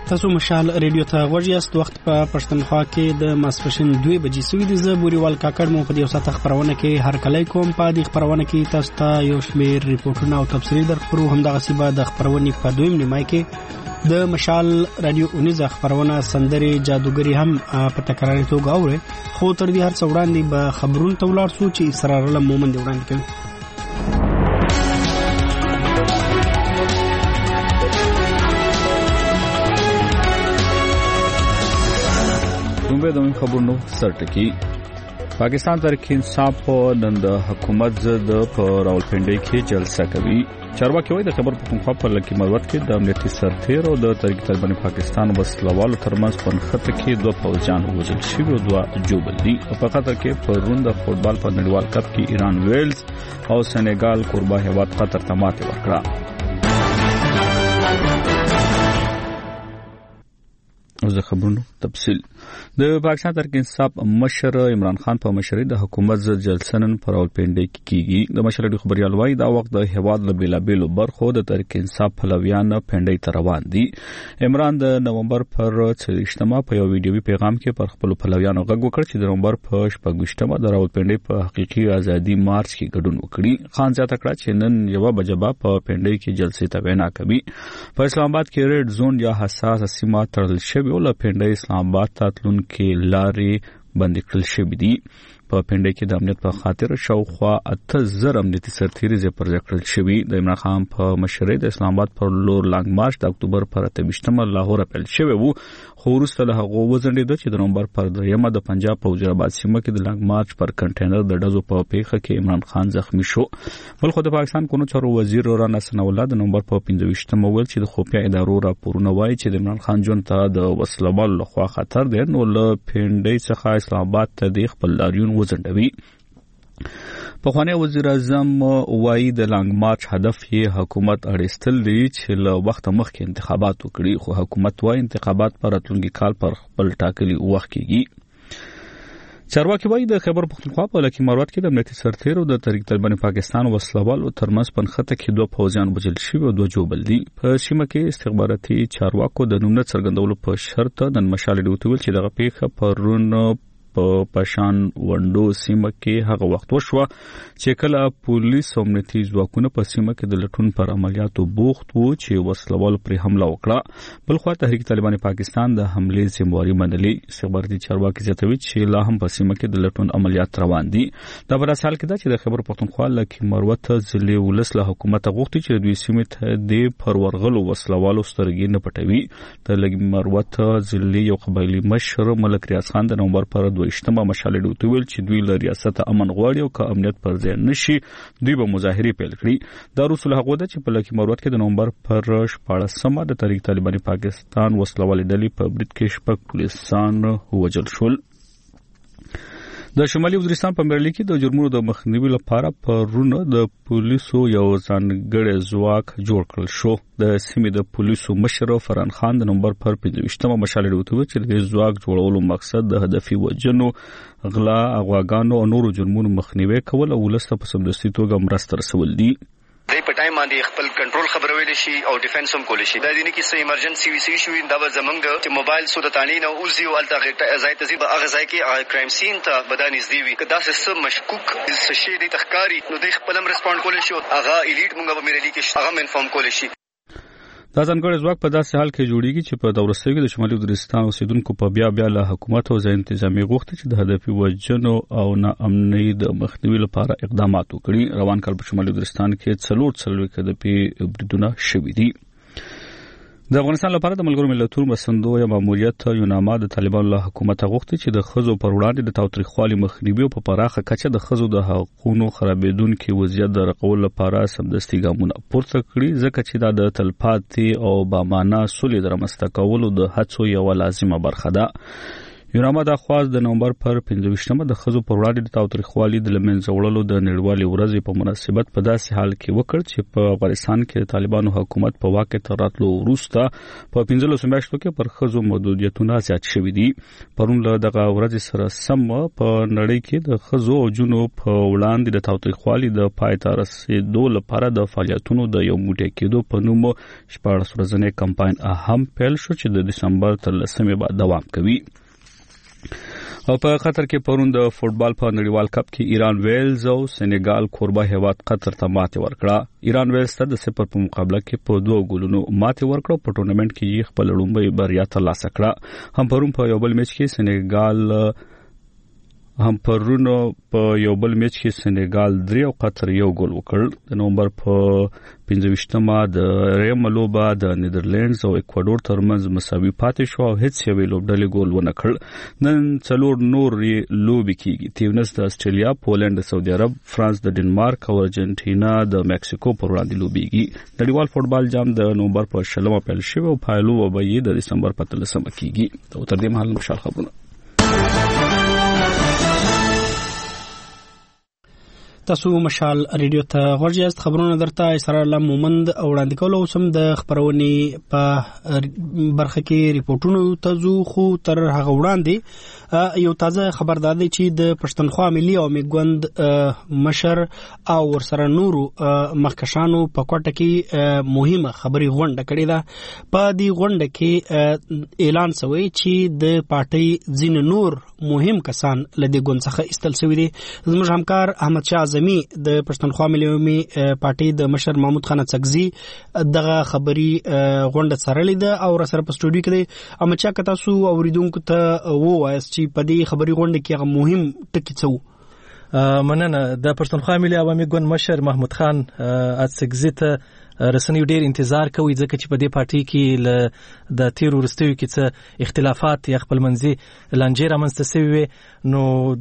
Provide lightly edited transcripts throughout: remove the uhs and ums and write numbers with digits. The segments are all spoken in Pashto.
تاسو مشال ریډیو ته غوږ یاست. وخت په پښتونخوا کې د ماسپښین 2 بجې سوي دي. زه بوريوال کاکړ مو په دې وسه خبرونه کې هر کله کوم. په دې خبرونه کې تاسو ته یو شمېر ریپورتونه او تفصیلي درخبرو. همدغه سیبه د خبرونې په دویم نیمه کې د مشال رادیو اونیزه خبرونه سندري جادوګری هم په تکراري توګه اوري. خو تر دې هر څه وړاندې به خبرونه تولار سو چې اسرار الله مومن دی وړاندې کوي. د خبرونو سرټکی پاکستان تحریک انصاف نن د حکومت ضد په راولپنډي کې جلسه کوي. چارواکي وايي د خبر پختونخوا په لکه مروت کې د امنیتي سرتیر او د تحریک طالبان پاکستان وسلوالو ترمنځ په خطه کې دوه فوجیان وژل شوي او دوه جوړل دي. په قطر کې په روند فوتبال په نړیوال کپ کې ایران ویلز او سنیګال قربا هیواد قطر ته ماتې ورکړه. او زه خبرونو تفصیل د پاکستان تحریک انصاف مشر عمران خان په مشرۍ د حکومت ضد جلسه نن په راولپنډي کې کیږي. د مشر خبريال وايي دا وخت د هواد له بیلابېلو برخو د تحریک انصاف پلویان پنډي ته روان دي. عمران د نومبر پر 30مه په یو ویډیوي پیغام کې پر خپل پلویانو غږ وکړ چې د نومبر په 28مه د راولپنډي په حقيقي ازادي مارچ کې ګډون وکړي. خان زیاته کړه چې نن یو بجبا په پنډي کې جلسې ته وینا کوي. په اسلام آباد کې ریډ زون یا حساس سیمه تړل شوی او له پنډي اسلام آباد ته تلونکي لارې بند کړل شوې دي. په پنډي کې د امنیت په خاطر شاوخوا 8000 امنیتي سرتیري زپر ځکړل شوی. د عمران خان په مشرۍ د اسلام آباد پر لور لانګ مارچ د اکتوبر پر 28مه لاهور پیل شوی وو. خو وروسته له هغه وزنډېد چې د نومبر پر 3مه د پنجاب په وزیرآباد سیمه کې د لانګ مارچ پر کنټینر د ډزو په پیښه کې عمران خان زخمی شو. بل خو د پاکستان قانون چارو وزیر رانا ثناء الله د نومبر په 25مه ویل چې د خفیه ادارو راپورونه وایي چې د عمران خان جون ته د وسلوال لخوا خطر دی نو له پنډي څخه اسلام آباد ته د خپل لاریون وزنډوي. پخوانی وزیر اعظم وایي د لانګ مارچ هدف یې حکومت اړیستل دي چې له وخت مخکې انتخابات وکړي. خو حکومت وايي انتخابات پر راتلونکي کال پر خپل ټاکلي وخت کېږي. چارواکي وايي د خبر پختونخوا په لکه مروت کې د امنیتي سرتیر او د تحریک طالبان پاکستان وسلوال ترمنځ په خطه کې دوه فوجیان وژل شوي او دوه جوړل دي. په سیمه کې استخباراتي چارواکو د نوم نه څرګندولو په شرط د مشال ډیوټ ویل چې دغه پیښه پرون په پشان وندو سیمه کې هغه وخت وشوه چې کله پولیس او امنیتي ځواکونه په سیمه کې د لټون پر عملیاتو بوخت وو چې وسلوال پر حمله وکړه. بل خو تحریک طالبان پاکستان د حمله ذمہواری منلي. استخباراتي چارواکي زیاتوي چې لا هم په سیمه کې د لټون عملیات روان دي. دا په حال کې دا چې د خبر پختونخوا لکه مروت ضلع ولس له حکومت غوښتي چې دوی سیمه ته د پرورغلو وسلوالو سترګې نه پټوي. د لکه مروت ضلع یو قبایلی مشر ملک ریاض خان د نومبر پر 28مه مشال ډیوټ ویل چې دوی له ریاست امن غواړي او که امنیت پر ځای نشي دوی به مظاهره پیل کړي. دا رسول هغه ده چې په لکه مروت کې د نومبر پر 14مه د تحریک طالبان پاکستان وسلوال ډلې په برید کې شپږ پولیسان وژل شول. د شمالي وزیرستان په مرلي کې د جرمونو د مخنیوي لپاره پرونه د پولیسو یو ځانګړی ځواک جوړ کړل شو. د سیمې د پولیسو مشر فرحان خان د نومبر پر 25مه مشال ډیوټ ویل چې د ځواک جوړولو مقصد د هدفي وجنو غلا اغواګانو او نورو جرمونو مخنیوي کول او ولسته په سمدستي توګه مرسته رسول دي. دای په ټایم باندې خپل کنټرول خبرول شي او ډیفنس هم کول شي. دا دینه کې سې ایمرجنسي وی شي دا به زمونږ چې موبایل سو د تانی نه اوزي او الته ځای ته زی هغه ځای کې کرایم سین ته بدانې زدي وي کدا څه مشکوک څه شي د تخکاری نو د خپل هم ریسپونډ کول شي هغه الیټ مونږ به مېرلی کې هغه انفارم کول شي. دا ځانګړی ځواک په داسې حال کې جوړیږي چې په دورستۍ کې د شمالي وزیرستان اوسیدونکو په بیا له حکومت او ځای انتظامی غوښتي چې د هدفي وجنو او ناامنۍ د مخنیوي لپاره اقدامات وکړي. روان کال په شمالي وزیرستان کې څلور هدفي بریدونه شوي دي. د افغانستان لپاره د ملګرو ملتونو مسندوی ماموریت یوناما د طالبانو له حکومت غوښتي چې د خزو پر وړاندې د تاوتریخوالي مخنیوي او په پراخه کچه د خزو د حقوقو خرابېدونکو وضعیت د رقول لپاره سمدستي ګامونه پورته کړي ځکه چې دا د تلپاتې او بامانه سولې د رامنځته کولو د هڅو یو لازمه برخه ده. یوناما د خواص د نومبر پر 25مه د خزو پر وړاندې د تاوتریخوالي د لمنځه وړلو د نړیوالې ورځې په مناسبت په داسې حال کې وکړ چې په افغانستان کې د طالبانو حکومت په واک ته راتلو وروسته په 15 میاشتو کې پر خزو محدودیتونه زیات شوي دي. پرون له دغه ورځې سره سم په نړۍ کې د خزو او جنو په وړاندې د تاوتریخوالي د پای ته رسیدو لپاره د فعالیتونو د یو موټی کېدو په نوم 14 ورځنی کمپاین هم پیل شو چې د دسمبر تر 10مې بعد دوام کوي. او په قطر کې پرون د فوتبال په نړیوال کپ کې ایران ویلز او سنیګال کوربه هیواد قطر ته ماتې ورکړه. ایران ویلز ته د 0 په مقابله کې په 2 ګولونو ماتې ورکړه. په ټورنمنت کې خپل لومړی بریا ترلاسه کړه. هم پرون په یو بل میچ کې سنیګال په یو بل میچ کې سنیګال 3 او قطر 1 ګول وکړ. د نومبر په 25مه د ریم لوبه د نیدرلندز او اکوادور ترمنځ مساوي پاتې شو او هیڅ یو لوبډلې ګول ونه کړ. نن څلور نور لوبې کیږي. تیونس د استرالیا، پولند د سعودي عرب، فرانس د ډنمارک او ارجنټینا د مکسیکو پر وړاندې لوبېږي. نړیوال فوتبال جام د نومبر په 16مه پیل شوی او پایلو به د دسمبر په 13مه کیږي. تر دې مهال مشال خبرونه تاسو مشال ریډیو ته ورجاست. خبرونه درته اسرار الله مومند او وړاندې کول او سم د خبرونې په برخه کې ریپورتونو تاسو خو تر هغه وړاندې یو تازه خبردار دی چې د پښتونخوا ملي او میګوند مشر او ورسره نورو مخکشانو په کوټه کې مهمه خبري غونډه کړې ده. په دې غونډه کې اعلان شوی چې د پارټي ځین نور مهم کسان لدې ګوند څخه استل شوی دي. زموږ همکار احمد شاه زمي د پښتونخوا ملي پارټي د مشر محمود خان څکزي دغه خبري غونډه سره لیده او سره په سټوډیو کې دی. اما چا که تاسو اوریدونکو ته ووایاست چې په دې خبري غونډه کې هغه مهم ټکي څه مننه. د پښتونخوا ملي عوامي ګوند مشر محمود خان څکزي ته رسنیو ډیر انتظار کوي ځکه چې په دې پارټي کې د تیر ورستیو کې څه اختلافات یا خپل منځي لانجې رامنځته شوي وي. نو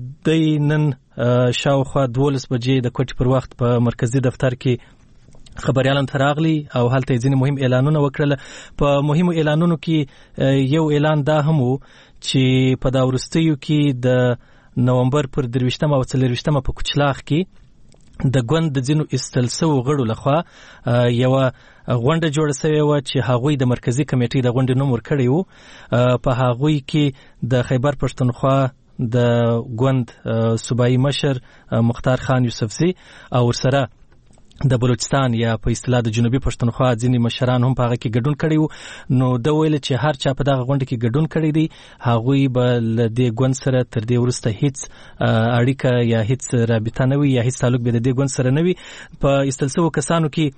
د نن شاوخوا 12 بجې د کوټې پر وخت په مرکزی دفتر کې خبريالان تراغلي او هلته ځینې مهم اعلانونه وکړل. په مهمو اعلانونو کې یو اعلان دا هم و چې په دا ورستیو کې د نومبر پر 23مه او 24مه په کوچلاخ کې د ګوند د ځینو استلسو غړو لخوا یو غونډه جوړه شوې و چې هغوی د مرکزی کمیټې د غونډې نوم ورکړی و. په هغوی کې د خیبر پښتونخوا د ګوند صوبایي مشر مختار خان یوسفزي او ورسره د بلوچستان یا په اصطلاح د جنوبي پښتونخوا ځینې مشران هم په هغه کې ګډون کړي وو. نو د ویل چې هر چا په دغه غونډه کې ګډون کړي دي هغوی به له دې ګوند سره تر دې وروسته هیڅ اړیکه یا هیڅ رابطه نه وي یا هیڅ تعلق به د دې ګوند سره نه وي. په استلسو کسانو کې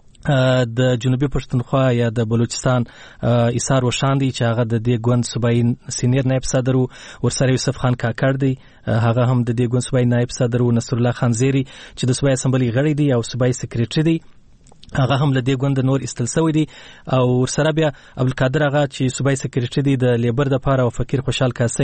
د جنوبي پښتونخوا یا د بلوچستان ایثار وشاندي چې هغه د دې ګوند صوبایي سینیر نائب صدر ورسره یوسف خان کاکړ دی، هغه هم د دې ګوند صوبایي نائب صدر نصر الله خان زیری چې د صوبایي اسمبلی غړی دی او صوبایي سیکریټری دی، هغه هم له دې ګوند نور استل شوی دی. او ورسره بیا عبدالقادر هغه چې صوبایي سیکریټری دی د لیبر د پاره او فقیر خوشحال کاسي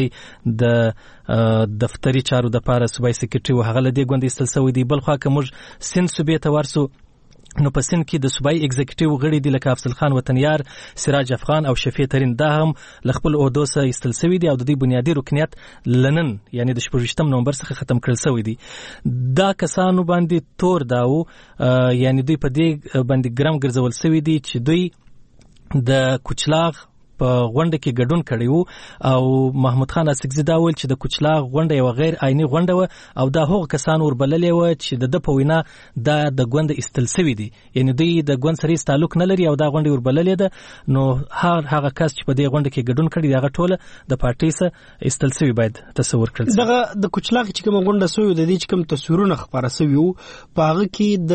د دفتری چارو د پاره صوبایي سیکریټری و هغه له دې ګوند استل شوی دی. بل خو که موږ سند صوبې ته ورسو نو په سند کې د صوبایي ایگزیکټیو غړي دي لکه افضل خان وطنیار، سراج افغان او شفیع ترین، دا هم ل خپل عہدو څخه ایستل شوي دي او د دې بنیادی رکنیت لنن یعنی د 14 نومبر څخه ختم کړل شوی دي. دا کسانو باندې تور داو یعنی دوی په دې باندې ګرام ګرځول شوی دي چې دوی د کوچلاغ په غونډه کې ګډون کړی وو او محمود خان څکزي دا ویل چې د کوچلاغ غونډه یو غیر آئینی غونډه و او دا هغه کسان وربللې و چې د په وینا د ګوند استل شوی دي، یعنی دوی د ګوند سره تعلق نه لري او دا غونډه وربللې ده. نو هغه کس چې په دې غونډه کې ګډون کړی هغه ټوله د پارټي سره استل شوی باید تصور کړل. دغه د کوچلاغ چې کوم غونډه شوی د دې چې کوم تصویرونه خبره شوی وو په هغه کې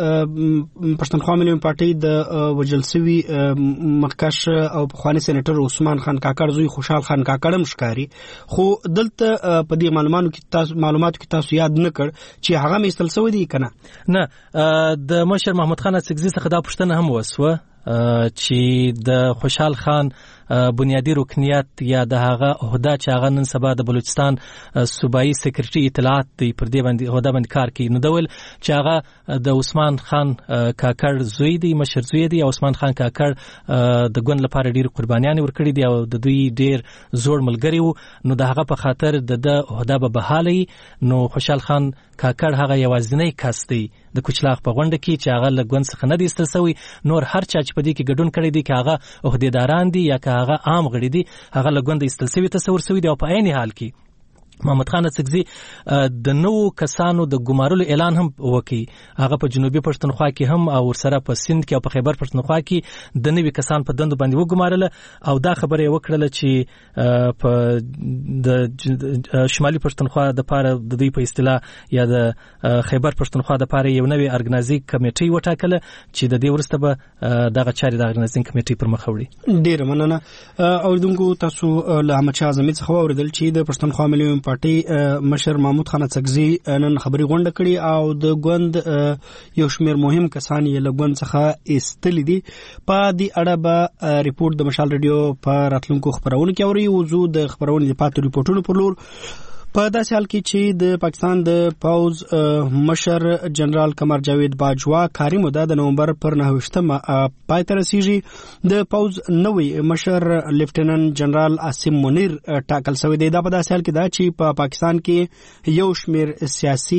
د پښتونخوا ملي پارټي د وجل شوی مخکش او خواني سېنیټر عثمان خان کاکړ زوی خوشحال خان کاکړ هم ښکاری، خو دلته په دې معلوماتو کې تاسو یاد نه کړ چې هغه مستل شوی دی کنه؟ نه، د مشر محمود خان څکزي څخه دا پوښتنه هم وسوه چې د خوشحال خان بنیادی رکنیت یا د هغه عہده چې هغه نن سبا د بلوچستان صوبایي سیکریټري اطلاعات دی پر دې باندې عہده باندې کار کوي، نو دول چې هغه د عثمان خان کاکړ زوی دی، مشر زوی دی. عثمان خان کاکړ د ګوند لپاره ډیر قربانیان ورکړي دي او د دوی ډیر زوړ ملګری وو، نو د هغه په خاطر د عہده به بحالي. نو خوشحال خان کاکړ هغه یوازینی کس دی د کوچلاغ په غونډه کې چې هغه له ګوند څخه نه دی ایستل شوی. نور هر چا چې په دې کې ګډون کړی دی، که هغه عہدیداران دي یا که هغه عام غړي دي، هغه له ګوند ایستل شوی تصور شوی دی. او په عین حال کې محمد خان اڅکزي د نو کسانو د ګمارلو اعلان هم وکړي، هغه په جنوبي پښتونخوا کې هم او ورسره په سند کې او په خیبر پښتونخوا کې د نوي کسان په دندو باندې وګمارله. او دا خبره یې وکړله چې په د شمالي پښتونخوا د پاره د دوی په اصطلاح یا د خیبر پښتونخوا د پاره یو نوې ارګنایزینګ کمیټي وټاکله چې د دې ورسته به دغه چارې د ارګنایزینګ کمیټي پر مخ وړي. ډیر مننه. اوریدونکو تاسو له احمد شاه اعظمي څخه اوریدل چې د پښتونخوا ملي پارټي مشر محمود خان اڅکزي نن خبري غونډه کړې او د ګوند یو شمېر مهم کسان یې له ګوند څخه ایستلي دي. په دې اړه به ریپورت د مشال ریډیو په راتلونکو خبرونو کې اوري. وضو د خبرونو د پاتې ریپورتونو پر لور په داسې حال کې چې د پاکستان د پوز مشر جنرال قمر جاوید باجوا کاري موده د نومبر پر 9 پای ته رسیږي. د پوز نوې مشر لیفټیننټ جنرال عاصم منیر ټاکل شوی دی. دا په داسې حال کې دا چې په پاکستان کې یو شمېر سیاسي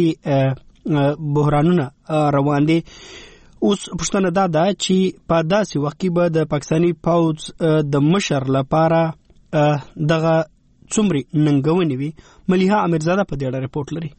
بحرانونه روان دي. اوس پښتنه دا ده چې په داسې وخت کې به د پاکستاني پوز د مشر لپاره دغه څومره ننګونې وي. ملیحه امیرزاده په دې اړه رپورټ لري.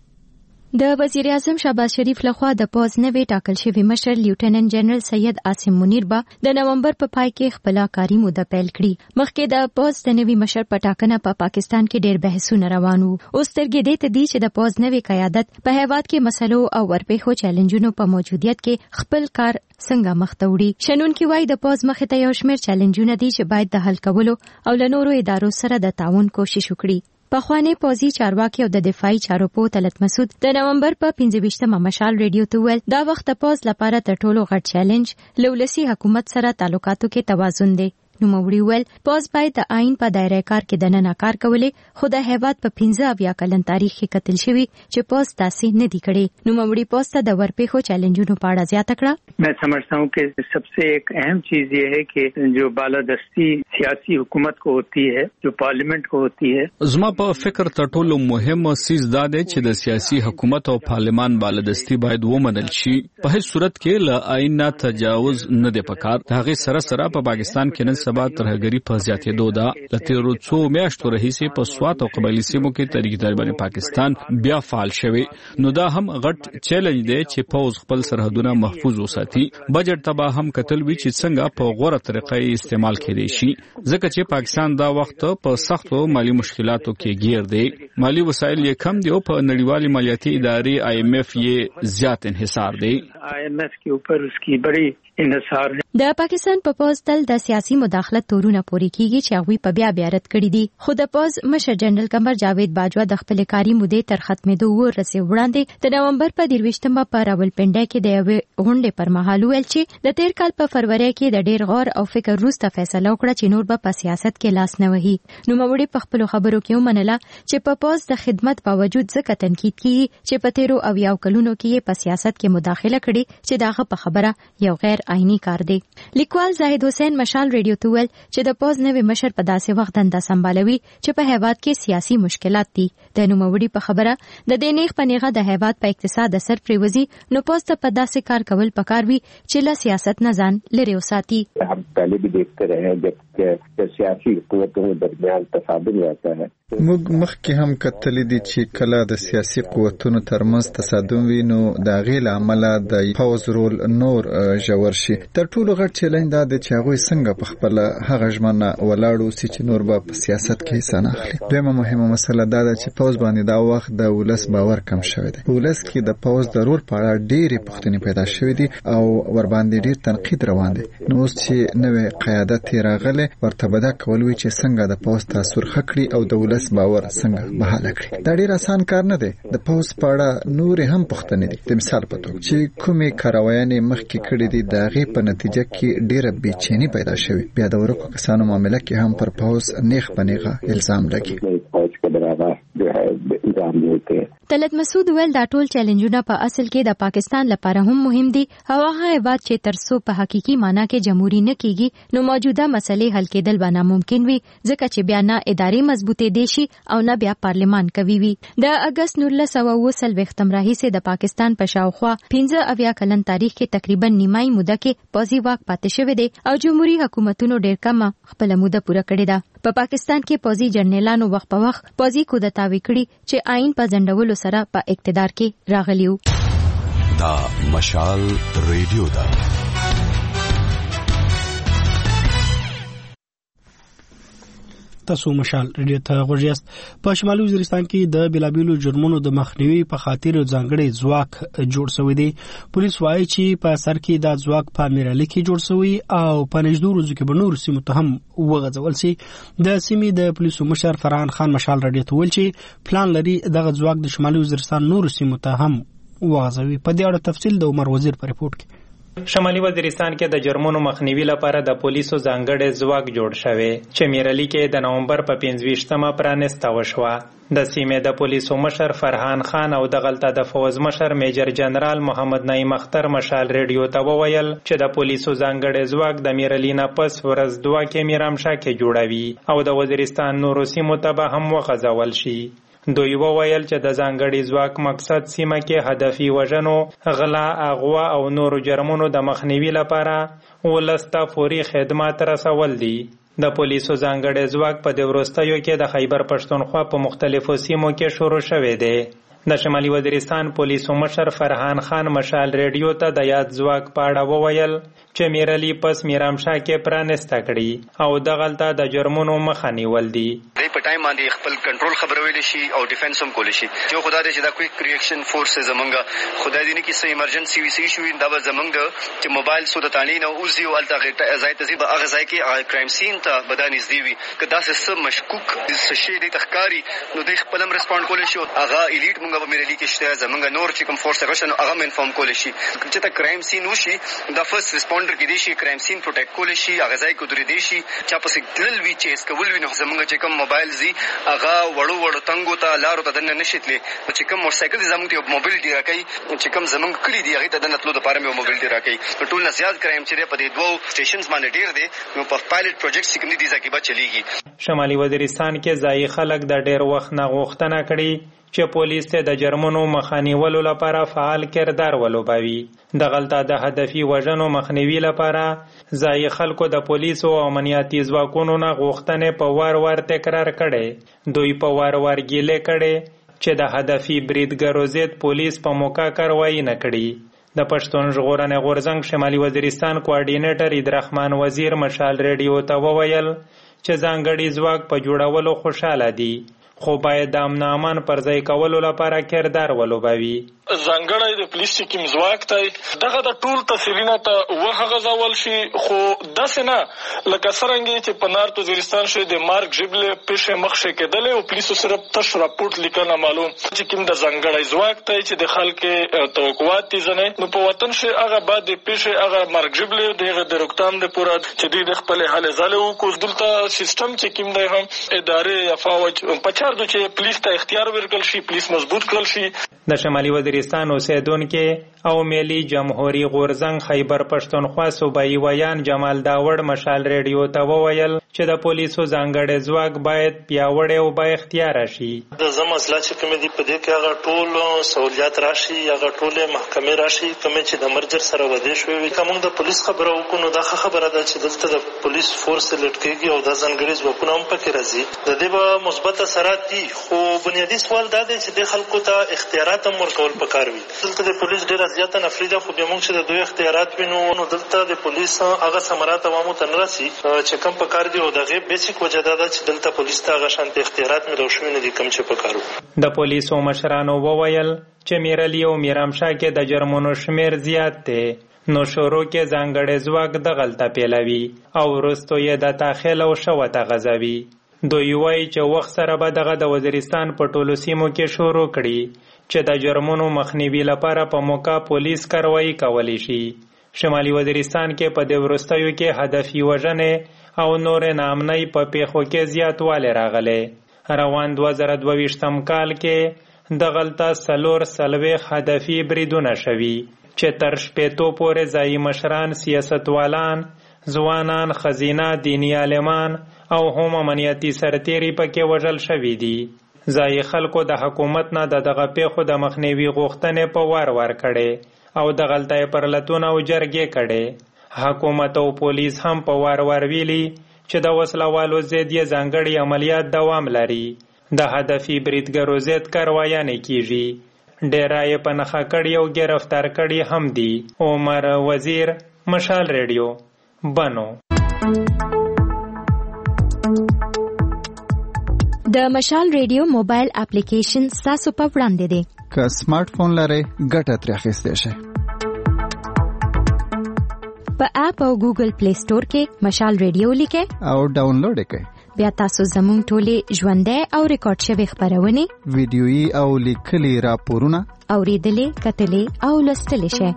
د وزیر اعظم شهباز شریف لخوا د پوز نوې ټاکل شوی مشر لیفټیننټ جنرال سید عاصم منیر به د نومبر په پای کې خپل کاري موده پیل کړي. مخکې د پوز د نوې مشر په ټاکنه په پاکستان کې ډېر بحثونه روان وو. اوس ترګې دې ته دي چې د پوز نوې قیادت په هیواد کې مسلو او ورپېښو چیلنجونو په موجودیت کې خپل کار څنګه مخ ته وړي. شنونکي وایي د پوز مخې ته یو شمېر چیلنجونه دي چې باید د حل کولو او له نورو ادارو سره د تعاون کوشش وکړي. پخوانی پوزي چارواکي او د دفاعي چارو په طلعت مسعود د نومبر په 25مه مشال ریډیو ته ویل دا وخت پوز لپاره تر ټولو غټ چیلنج لولسي حکومت سره تعلقاتو کې توازن دی. نوموړي ویل پوز باید د آئین په دایره کار کې دننه کار کولې، خو د هیواد په 15 کلن تاریخ کې کتل شوی چې پوز تاسې نه دی کړي. نوموړي پوز ته د ورپېښو چیلنجونو په اړه زیاته کړه. मैं समझता हूँ कि सबसे एक अहम चीज ये है कि जो बालादस्ती सियासी हुकूमत को होती है, जो पार्लियामेंट को होती है, زما په فکر تر ټولو مهم سیز دا دی چې د سیاسي حکومت او پارلمان بالادستی باید ومنل شي. په هیڅ صورت کې له آئین نه تجاوز نه دی پکار. د هغې سره سره په پاکستان کې نن سبا ترهګري په زیاتېدو ده. له تیرو څو میاشتو راهیسې په سوات او قبایلي سیمو کې تحریک طالبان پاکستان بیا فعال شوی. نو دا هم غټ چیلنج دی چې پوز خپل سرحدونه محفوظ وساتي. بجټ ته هم کتل وی چې څنګه په غوړه طریقې استعمال کړي شي، ځکه چې پاکستان دا وخت په سختو مالی مشکلاتو کې گیر دی. مالی وسایل یې کم دی او په نړیوالې مالیاتي ادارې IMF یې زیات انحصار دی. IMF के ऊपर उसकी बड़ी انحصار ہے. د پاکستان په پوز تل د سیاسي مداخلت تورونه پوري کیږي چې هغه په بیا رد کړی دي. خو د پوز مشر جنرال قمر جاوید باجوا د خپل کاري مودې تر ختمېدو ورسې وړاندې د نومبر په 23مه په راولپنډي کې د یوې غونډې پر مهال ویل چې د تیر کال په فروری کې د ډېر غور او فکر وروسته فیصله وکړه چې نور به په سیاست کې لاس نه وهي. نوموړي په خپل خبرو کې ومنله چې په پوز د خدمت باوجود ځکه تنقید کیږي چې په تیرو او یو کلونو کې په سیاست کې مداخله کړې چې داغه په خبره یو غیر آئینی کار دی. لیکوال زاهد حسین مشال ریډیو ته ویل چې د پوز نوې مشر په داسې وخت دنده سمبالوي چې په هیواد کې سیاسي مشکلات دي. د نوموړي په خبره د دې نیغ په نیغه د هیواد په اقتصاد اثر پریوزي، نو پوز ته په داسې کار کول پکار وي چې له سیاست نه ځان لري وساتي. हम पहले भी देखते रहे जब सियासी قوتوں के درمیان تصادم रहता है. موږ مخکې هم کتلی دي چې کله د سیاسي قوتونو ترمنځ تصادم وي نو د هغې له امله د پوز رول نور ژور شي. تر ټولو غټ چیلنج دا دی چې هغوی څنګه په خپله هغه ژمنه ولاړ اوسي چې نور به په سیاست کې حصه نه اخلي. دویمه مهمه مسله دا ده چې پوز باندې دا وخت د ولس باور کم شوی دی. په ولس کې د پوز د رول په اړه ډېرې پوښتنې پیدا شوې دي او ورباندې ډېر تنقید روان دی. نو اوس چې نوې قیادت یې راغلی ورته به دا کول وي چې څنګه د پوز تاثر ښه کړي او د ولس باور څنګه بحاله کړي. دا ډېر اسان کار نه دی. د پوز په اړه نورې هم پوښتنې دي. د مثال په توګه چې کوم کومې کاروایانې مخکې کړې دي د هغې په نتیجه کې ډېره بېچیني پیدا شوې. بیا د ورکو کسانو معامله کې هم پر پوځ نیغ په نیغه الزام لګي. طلعت مسعود ویل دا ټول چیلنجونه په اصل کې د پاکستان لپاره هم مهم دي او هغه هیواد چې ترڅو په حقيقي معنی کې جمهوریت نه کیږي نو موجوده مسلې حل کېدل به ناممکن وي ځکه چې بیا نه ادارې مضبوطې دي شي او نه بیا پارلمان کوي وي. د اگست 1929 راهیسې د پاکستان په شاوخوا 15 کلن تاریخ کې تقریبا نیمایي موده کې پوځي واک پاتې شوی دی او جمهوریت حکومتونو ډېر کم خپل موده پوره کړې ده. په پاکستان کې پوځي جنرالانو وخت په وخت پوځي کودتاوي کړي چې آئین په ځنډولو سره په اقتدار کې راغلیو. دا مشال ریډیو ده. تاسو مشال ریډیو ته غوږیاست. په شمالي وزیرستان کې د بلابیلو جرمونو د مخنیوي په خاطر ځانګړي ځواک جوړ شوی دی. پولیس وايي چې په سر کې دا ځواک په میرالي کې جوړ شوی او په نږدې ورځو کې به نور سیمو ته هم وغځول شي. د سیمې د پولیسو مشر فرحان خان مشال ریډیو ته ویل چې پلان لري دغه ځواک د شمالي وزیرستان نور سیمو ته هم وغځوي. په دې اړه تفصیل د عمر وزیر په ریپورت کې. شمالي وزیرستان کې د جرمونو مخنیوي لپاره د پولیسو ځانګړی ځواک جوړ شوی چې میرالي کې د نومبر په 25مه پرانسته وشوه. د سیمې د پولیسو مشر فرحان خان او د غلطه د فوز مشر میجر جنرال محمد نعیم اختر مشال ریډیو ته وویل چې د پولیسو ځانګړی ځواک د میرالي نه پس ورځ 2 کې میرامشاه کې جوړوي او د وزیرستان نورو سیمو ته به هم وغځول شي. دوی وویل چې د ځانګړي ځواک مقصد سیمه کې هدفي وژنو، غلا، اغوا او نورو جرمونو د مخنیوي لپاره ولسته فوري خدمات رسول دي. د پولیسو ځانګړي ځواک په د وروستیو کې د خیبر پښتونخوا په مختلفو سیمو کې شروع شوی دی. د شمالي وزیرستان پولیسو مشر فرحان خان مشال ریډیو ته د یاد ځواک په اړه وویل چې میرالي پس میرامشاه کې پرانسته کړي او دغلته د جرمونو مخه نیول دي. په ټایم باندې خپل کنټرول خبرول شي او ډیفنس هم کول شي. یو خدای دې چې دا کویک ریاکشن فورس زمونږه خدای دې نه کې سې ایمرجنسي وی سي شو دا زمونږه چې موبایل سود تانی نه اوزي او الته ځای تزيب هغه ځای کې کرایم سین ته بدانې زدي وي کدا څه مشکوک څه شي دې تخکاری نو دې خپل هم ریسپانډ کول شي. هغه الیټ مونږه په میرالي کې شته زمونږه نور چې کوم فورس غشن هغه انفارم کول شي چې تا کرایم سین وشي دا فرست ریسپانډر کې دي شي کرایم سین پروټیکټ کول شي هغه ځای کو درې دي شي چې په سیګنل وی چې اس کول وي نو زمونږه چې کوم موبایل زی هغه وړو تنګو ته لارو ته دنه نشیتلې چې کوم موټرسایکل زمونږ ته موبایلټي راکړي چې کوم زمونږ کلی دی هغه ته دنه تلو د پاره مې موبایلټي راکړي. ټول نه زیات کرایم چې په دې دوه سټیشنز باندې ډیر دي نو په پایلټ پروجیکټ کې دي ځکه به چلیږي. شمالي وزیرستان کې ځای خلک د ډیر وخت نه غوښتنه کړي چې پولیس ته د جرمونو مخنیولو لپاره فعال کردار ولوبوي. د غلطه د هدفي وژنو مخنیوي لپاره ځای خلکو د پولیسو او امنیتي ځواکونو نه غوښتنې په وار تکرار کړي. دوی په وار ګیلې کړي چې د هدفي بریدګرو ضد پولیس په موقع کاروایی نه کړي. د پښتون ژغورنې غورځنګ شمالي وزیرستان کوارډینیټر عیدرحمان وزیر مشال ریډیو ته وویل چې ځانګړي ځواک په جوړولو خوشاله دي خو باید د امن امان پر ځای کولو لپاره کردار ولوبوي. ځانګړی د پولیس چې کوم ځواک دی دغه د ټول تفصیلونه ته وغځول شي خو داسې نه لکه څرنګه چې په نارت وزیرستان شي د مارک ژبلې پیښې مخشه کېدلې او پولیسو صرف تش راپورټ لیکنه معلوم چې کوم د ځانګړی ځواک دی چې د خلکو توقعات دي ځنه نو په وطن شي هغه بعد د پیښې هغه مارک ژبلې دغه د روکتام د پوره چې د خپل حل زاله او کو دلته سیستم چې کوم دی هم ادارې یا فوج په چار د چې پولیس ته اختیار ورکړل شي پولیس مضبوط کړل شي. د شمالي وزیرستان اوسیدونکو او ملي جمهوریت غورځنګ خیبر پښتونخوا صوبایي ویان جمال داوړ مشال ریډیو ته وویل چې د پولیسو ځانګړي ځواک باید پیاوړی او با اختیار شي. د زموږ چې کوم دي په دې کې هغه ټول سہولیات راشي هغه ټول محکمې راشي کوم چې د مرجر سره ودی شوی کوم د پولیس خبره وکړو دا خبره ده چې دلته د پولیس فورس لټکیږي او د ځانګړي ځواکونه هم پکې راځي د دې به مثبت اثرات دي خو بنیادی سوال دا دی چې د خلکو ته اختیارات هم ورکول پکار وي. دلته د پولیس ډیره زیاته نفري ده خو به موږ چې د دوی اختیارات وینو نو دلته د پولیس هغه ثمرات عوامو ته نه رسي چې کوم پکار دي او دغه بیسیک وجه ده چې دلته پولیس ته هغه شانتي اختیارات ملو شوي نه دي کوم چې پکارو. د پولیسو مشرانو وویل چې میرالي او میرامشاه کې د جرمونو شمیر زیات دی نو شروع کې ځانګړی ځواک د غلطه پیلوي او وروسته یې د تاخیل او شوته غځوي. دوی وایي چې وخت سره به دغه د وزیرستان په ټولو سیمو کې شروع کړي چې د جرمونو مخنیوي لپاره په موقع پولیس کاروایی کولی شي. شمالي وزیرستان کې په دې وروستیو کې هدفي وژنې او نور ناامنۍ په پیښو کې زیاتوالی راغلی. روان 2022 کال کې دغلته 440 هدفي بریدونه شوي چې تر 80 پورې ځایي مشران، سیاستوالان، ځوانان، ښځینه، دیني عالمان او هم امنیتي سرتیري پکې وژل شوي دي. ځایي خلکو د حکومت نه دغه پیښو د مخنیوي غوښتنې په وار کړې او دغلته یې پرلتونه او جرګې کړې. حکومت او پولیس هم په وار ویلي چې د وسلوالو ضد یې ځانګړي عملیات دوام لري. د هدفي بریدګرو ضد کاروایانې کیږي. ډیره یې په نښه کړي او ګرفتار کړي هم دي. عمر وزیر، مشال ریډیو، بنو. د مشال ریډیو موبایل اپلیکیشن تاسو په وړاندې دی. که سمارټ فون لرئ ګټه ترې اخیستی شئ. په اپ او ګوګل پلی سٹور کې مشال ریډیو لیکئ او ډاونلوډ یې کړئ. بیا تاسو زموږ ټولې ژوندۍ او ریکارډ شوي خپرونې، ویډیويي او لیکلي راپورونه اورېدلې، کتلې او لوستلی شئ.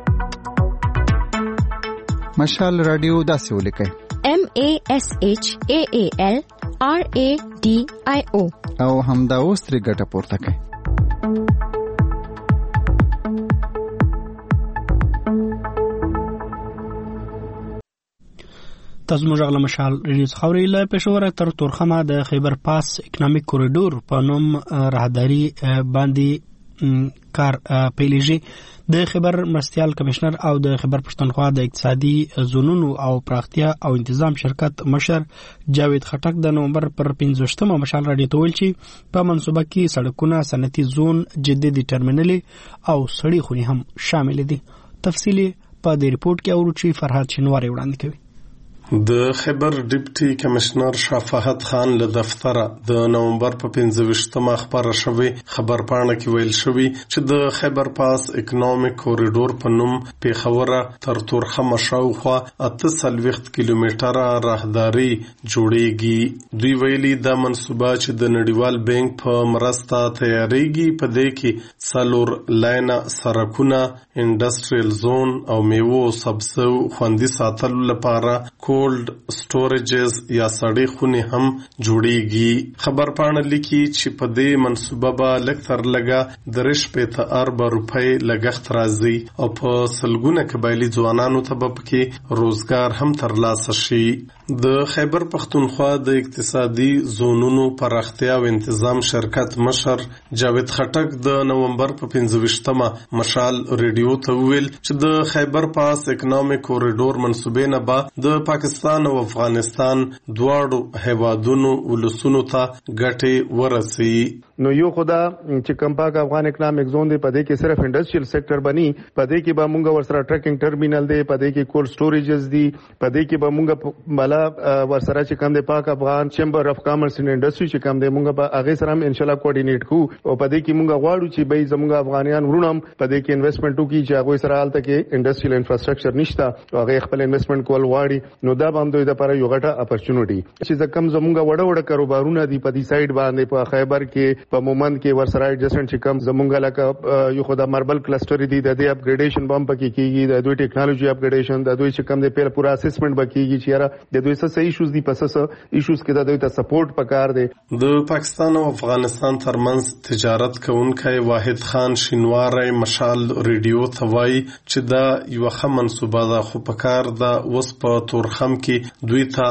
مشال رادیو داسې ولیکئ: MASHAAL RADIO او همدا اوس ترې ګټه پورته کړئ. تاسو موږ غل مشال ریډیو خوري له پېښور تر تورخمه د خیبر پاس اکونومیک کوریډور په نوم راهداري باندې کار پیلېږي. د خیبر مرستیال کمشنر او د خیبر پښتونخوا د اقتصادي زونونو او پراختیا او تنظیم شرکت مشر جاوید خټک د نومبر پر 15مه مشال راډیو ته ویل چې په منصوبه کې سړکونه، صنعتي زون، جدي ټرمینل او سړي خونې هم شامل دي. تفصیلی په دې ریپورت کې اورو چې فرهاد شنواری وړاندې کوي. د خیبر ډیپټي کمشنر شاه فهد خان له دفتره د نومبر په 15مه خبره شوې خبرپاڼه کې ویل شوی چې د خیبر پاس اکونومیک کوریډور په نوم پیښوره تر تورخمه شاوخوا 48 کیلومتره راهداري جوړیږي. دوی ویلي دا منصوبه چې د نړیوال بانک په مرسته تیاریږي په دې کې 4 لاینه سرکونه، انډستریل زون او میوو سبسو خوندي ساتلو لپاره کولډ سټوریجز یا سړې خونې هم جوړیږي. خبرپاڼه لیکي چې په دې منصوبه به لږ تر لږه 3 ارب روپۍ لګښت راځي او په سلګونه قبایلي ځوانانو ته به پکې روزګار هم ترلاسه شي. د خیبر پښتونخوا د اقتصادي زونونو پراختیا او تنظیم شرکت مشر جاوید خټک د نومبر په 15مه مشال ریډیو ته ویل چې د خیبر پاس اکونومیک کوریډور منصوبې نه به د پاکستان او افغانستان دواړو هیوادونو ولسونو ته ګټې ورسي. نو یو خدا چې کوم پاک افغان اکونومیک زون دی پدې کې صرف انډستریل سېکټر بني، پدې کې به مونږ ورسره ټریکینګ ټرمینل دی، پدې کې کولډ سټوریجز دی، پدې کې به مونږ بلا ورسره چې کوم دی پاک افغان چیمبر اف کامرس ان انډستری چې کوم دی مونږ به هغه سره هم ان شاء الله کوارډینیټ کوو او پدې کې مونږ غواړو چې به زموږ افغانیان ورونم پدې کې انویسټمنټ وکړي چې هغه سره حالت کې انډستریل انفراستراکچر نشته او هغه خپل انویسټمنټ کول غواړي. نو دا باندې د لپاره یو غټه اپورچونټی چې کم زموږ وړ کاروبارونه دی په دې سایډ باندې په خیبر کې په مومند کې ورسره ایڈجسټمنټ چې کم زموږ لکه یو خدای ماربل کلسټر دی د دې اپګریډیشن بم پکې کیږي، د دوی ټیکنالوژي اپګریډیشن، د دوی چې کم دی په پورا اسسمنټ بکیږي چې یاره د دوی څه ایشوز دی پس څه ایشوز کې د دوی ته سپورټ پکار دی. د پاکستان او افغانستان ترمنځ تجارت کوونکی واحد خان شینواری مشال ریډیو ته وایي چې دا یو ښه منصوبه ده خو پکار ده اوس په تورخم کې دوی ته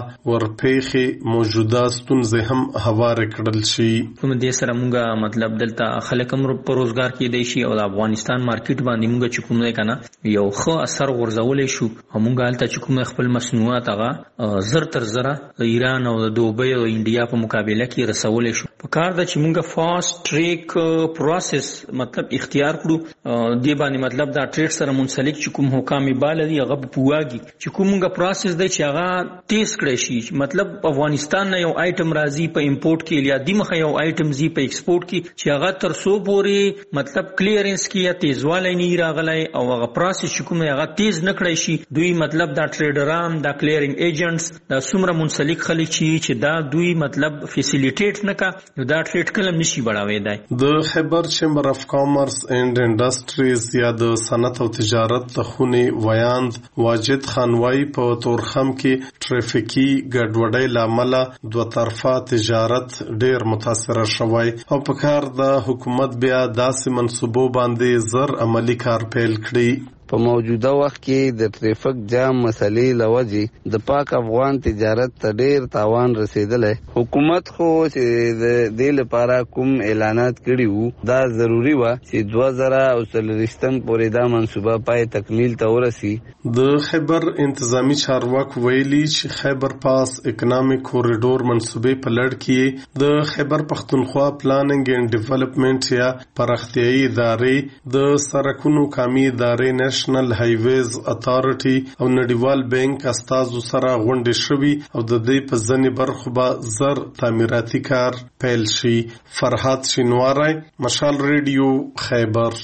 ورپېخي موجوده ستونزې هم هوار کړل شي. کوم دې سره مونږه مطلب دلته خلک هم په روزګار کې دی شي او د افغانستان مارکیټ باندې مونږ چې کوم نه کنه یو ښه اثر ورزولې شو او مونږ هلته چې کوم خپل مصنوعات هغه زر تر زره ایران او دوبۍ او انډیا په مقابله کې رسولې شو. په کار ده چې مونږ فاست ټریک پروسس مطلب اختیار کړو دی باندې مطلب دا ټریډ سره منسلک چې کوم حکام بالا دی هغه پواږي چې کومه پروسس دی چې چې هغه تیز کړی شي. مطلب افغانستان نه یو آیټم راځي په امپورټ کې یا دمخه یو آیټم زی په ایکسپورټ کې چې هغه تر سو پورې مطلب کلیرنس کې یا تیزوالی نه راغلی او هغه پروسس چې کوم هغه تیز نه کړی شي. دوی مطلب دا ټریډران دا کلیرینګ ایجنټس دا څومره منسلک خلک چې دا دوی مطلب فیسیلیټیټ نه کا دا ټریډ کلم نشي بڑھاوي. د خیبر چیمبر اف کامرس اینڈ انډستریز یا د صنعت او تجارت د خونې ویاند واجد خانوای په تورخم کې ټریفیکي ګډوډۍ لامل دوه طرفه تجارت ډیر متاثر شوی او په کار د حکومت بیا داسې منصوبو باندې زر عملی کار پیل کړی. په موجوده وخت کې د ټریفیک جام مسلې لوجې د پاک افغان تجارت ته ډیر تاوان رسیدلی. حکومت خو چې د دې لپاره کوم اعلانات کړي وو دا ضروری و چې 2040 پورې دا منصوبه پای تکمیل ته ورسی. د خیبر انتظامی چارواک ویلي چې خیبر پاس اکنامک کوریډور منصوبې په لړ کې د خیبر پختونخوا پلاننګ اینڈ ډیولپمنٹ یا پراختیايي ادارې د سرکونو کامي ادارې نېشنل هایویز اتارټي او نړیوال بانک استازو سره غونډې شوي او د دې په ځینې برخو به زر تعمیراتي کار پیل شي. فرحات شینواری، مشال ریډیو، خیبر.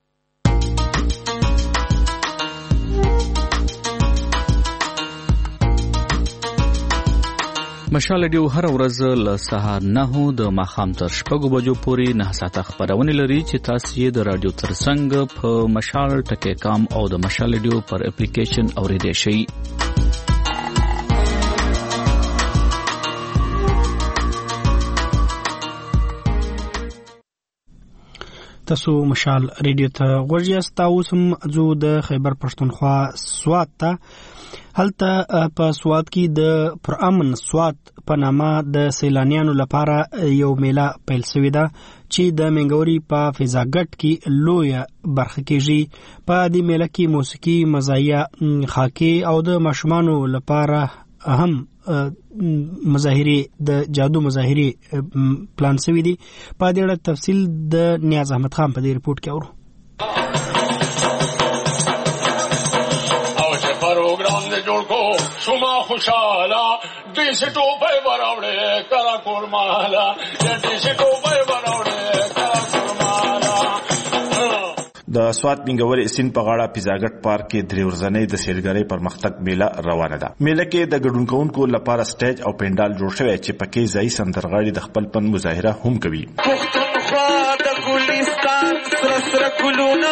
مشال ریډیو هر ورځ له سهار 9 د ماښام تر 6 بجو پورې 9 ساعته خبرونه لري چې تاسو یې د رادیو ترڅنګ په مشال ټکی کام او د مشال ریډیو پر اپلیکیشن اوریدئ شئ. تاسو مشال ریډیو ته غوږی تاسو هم زو د خیبر پښتونخوا سوات ته هلته په سوات کې د پرامن سوات په نامه د سیلانیانو لپاره یو میله پیل شوې ده چې د منګوري په فضاګټ کې لویه برخه کېږي. په دې میله کې موسیقي، مزایا، خاکي او د ماشومانو لپاره هم مظاهره د جادو مظاهره پلان شوې دي. په دې اړه تفصیل د نیاز احمد خان په دې ریپورت کې اورو. شما خوشالا دیش ټوپه وراوړې کرا کورمالا دیش ټوپه وراوړې کرا کورمالا. د سوات منګوري سین په غاړه پیزاګټ پارک کې درې ورځنۍ د سیلګرۍ پرمختګ میله روانه ده. میله کې د ګډون کوونکو لپاره سټیج او پینډال جوړ شوی چې پکې ځای سندرغاړي د خپل فن مظاهره هم کوي. پښتونخوا د ګلستان سره سره ګلونه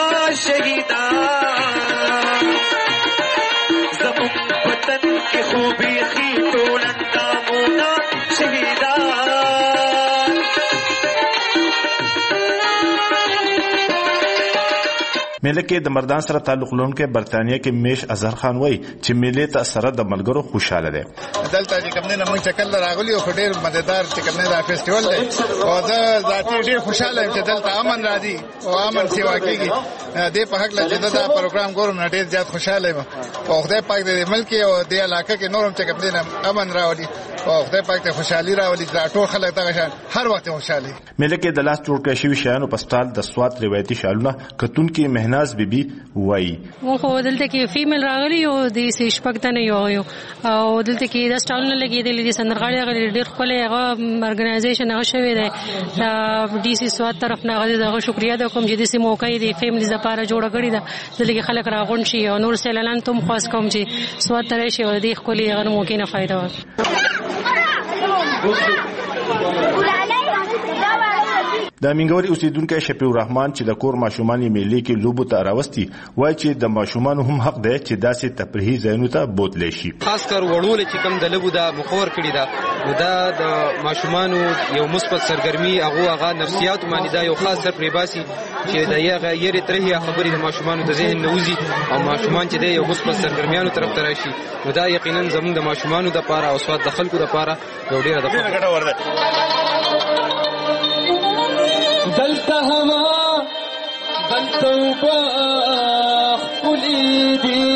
شهیدان زموږ وطن کې خوبي خي ټول اندامونه شهیدان. میله کې د مردان سره تعلق لرونکي برتانیې کې میش اظهر خان وایي چې میله ته سره د ملګرو خوشاله ده. دلته چې کوم نه موږ چکل راغلی او ډېر مزیدار چې کوم نه دا فیسټیوال دی او زه ذاتي ډېر خوشاله یم چې دلته امن راځي او امن سیوا کېږي. دې په حق لږ دا پروګرام ګورم نه ډېر زیات خوشاله یم او خدای پاک دې ملک او دې علاقې کې نورم چې کوم نه امن راوړي او خدای پاک ته خوشحالي راولي. ټول خلک دغه شان هر وخت خوشاله. میله کې د لاس جوړ کړی شوی شیانو په سټال د سوات روایتي شالونه کتون کې مهناز بیبي وایي مو خو دلته کې فیمیل راغلی او د شپږ تنه یو او دلته کې د سټالونه لګېدلې دي سندرغاړي غلي ډېر خپل هغه ارګنایزیشن هغه شوی دی د ډي سي سوات طرف نه غلي دغه شکریا د کوم چې د سیمو کوي د فیملیز لپاره جوړ کړی دا دلته خلک راغون شي او نور سیلانان ته خاص کوم چې سوات ترې شي او د خپل هغه موقع نه فائدہ وکړي. د منګوري اوسیدونکو شفیع الرحمن چې د کور ماشومان یې میلې کې لوبو ته راوستي وایي چې د ماشومان هم حق دی چې داسې تفریحي ځایونو ته بوتلی شي. خاص کر وړول چې کوم د لوبو د مخور کړی دا دا د ماشومانو یو مثبت سرګرمي هغه نفسیات باندې دا یو خاص در پریباسي چې د یې ترهي خبرې د ماشومانو د ذهن نوځي او ماشومان چې د یو مثبت سرګرمیانو طرف ته راشي نو دا یقینا زموږ د ماشومانو د لپاره او سواد د خلکو د لپاره یو ډیره د ګټور ده. دلته هوا دلته وبا خپلې دي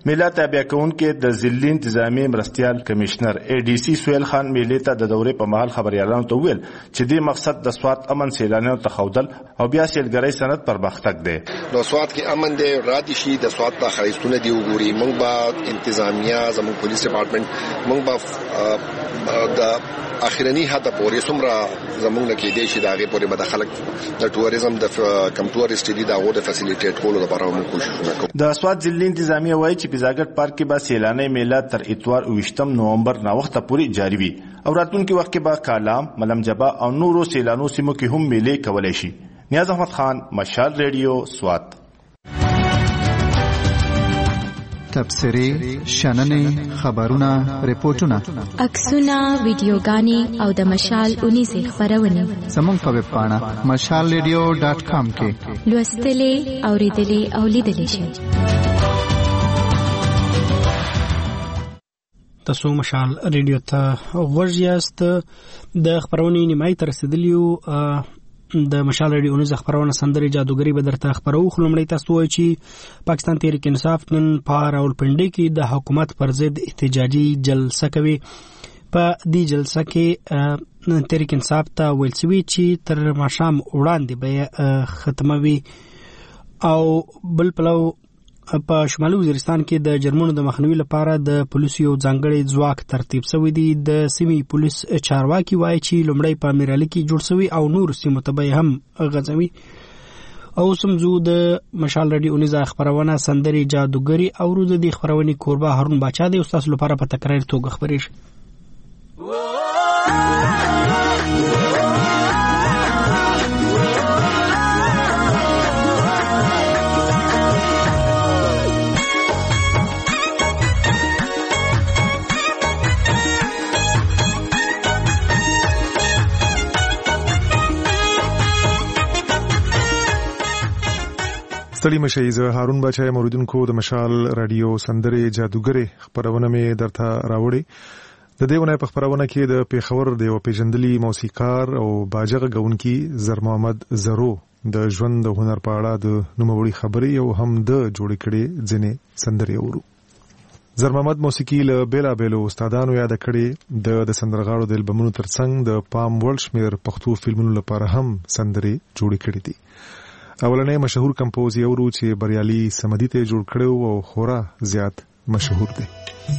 میله تابع کونکو د ضلعي انتظامی مرستيال کمشنر ADC سویل خان میله ته د دورې په مهال خبريالانو ته ویل چې د مقصد د سوات امن سیلانیانو ته خودل او بیا سیلګرۍ سند پرمختګ دی. نو سوات کې امن دی راتي شي د سوات ته خریستونه دی وګوري موږ با انتظامیه زموږ پولیس ډپارټمنټ موږ با د اخرنی حد پورې سمرا زموږ نه کې دی چې داغه پورې مداخله د ټوریزم د کم ټورست دي داغه د فیسیلیټیټ کولو لپاره موږ کوشش وکړو. د سوات ضلعي انتظامیه وایي چې پیزاګټ پارک کې به سیلاني میله تر اتوار 28 نومبر نا وخت پورې جاری وي او راتلونکي وخت کې به کالام ملم جبا او نورو سیلانو سیمو کې هم میله کولای شي. نیاز احمد خان، مشال ریډیو، سوات. تبصرې، شننې، خبرونه، ریپورتونه، عکسونه، ویډیوګانې او د مشال اونیزې خبرونه زموږ په ویب پاڼه mashalradio.com کې لوستلې، اوریدلې او لیدلې شئ. تاسو مشال ریډیو ته ورژیاست. د خبرونې نیمای تر رسیدلیو. د مشال ریډیو نوز خبرونه سندري جادوګری به درته خبرو. خلمړی تاسو وایي چې پاکستان تحریک انصاف نن په راولپنډي کې د حکومت پر ضد احتجاجي جلسه کوي. په دې جلسه کې تحریک انصاف ته ویل شوی چې تر ماښام وړاندې به ختموي او بل پلو په شمالي وزیرستان کې د جرمونو د مخنیوي لپاره د پولیسو یو ځانګړی ځواک ترتیب شوی دی. د سیمې پولیس چارواکي وایي چې لومړی په میرالي کې جوړ شوی او نور سیمو ته به هم غځوي. او سمزو د مشال ریډیو نوز خبرونه سندري جادوګری او ورو د خبرونې کوربه هارون باچا دی. استاد لپاره په تکرار توګه خبرې شي. ستړي مشئ. زه هارون باچا موریدونکو د مشال رادیو سندري جادوګری خبرونه مې درته راوړي. د دې ونې په خبرونه کې د پیښور د یو پیژندلي موسیقار او باجغه غونکي زر محمد زرو د ژوند د هنر په اړه د نوموړي خبرې او هم د جوړ کړي ځنې سندري اورو. زر محمد موسیقي له بیلا بیلو استادانو یاد کړي. د سندرغاړو د البومونو ترڅنګ د پام وړ شمیر پښتو فلمونو لپاره هم سندري جوړ کړي دي. اولنې مشهور کمپوزر اورو چې بریالي سمدي ته جوړ کړو او خورا زیات مشهور دی.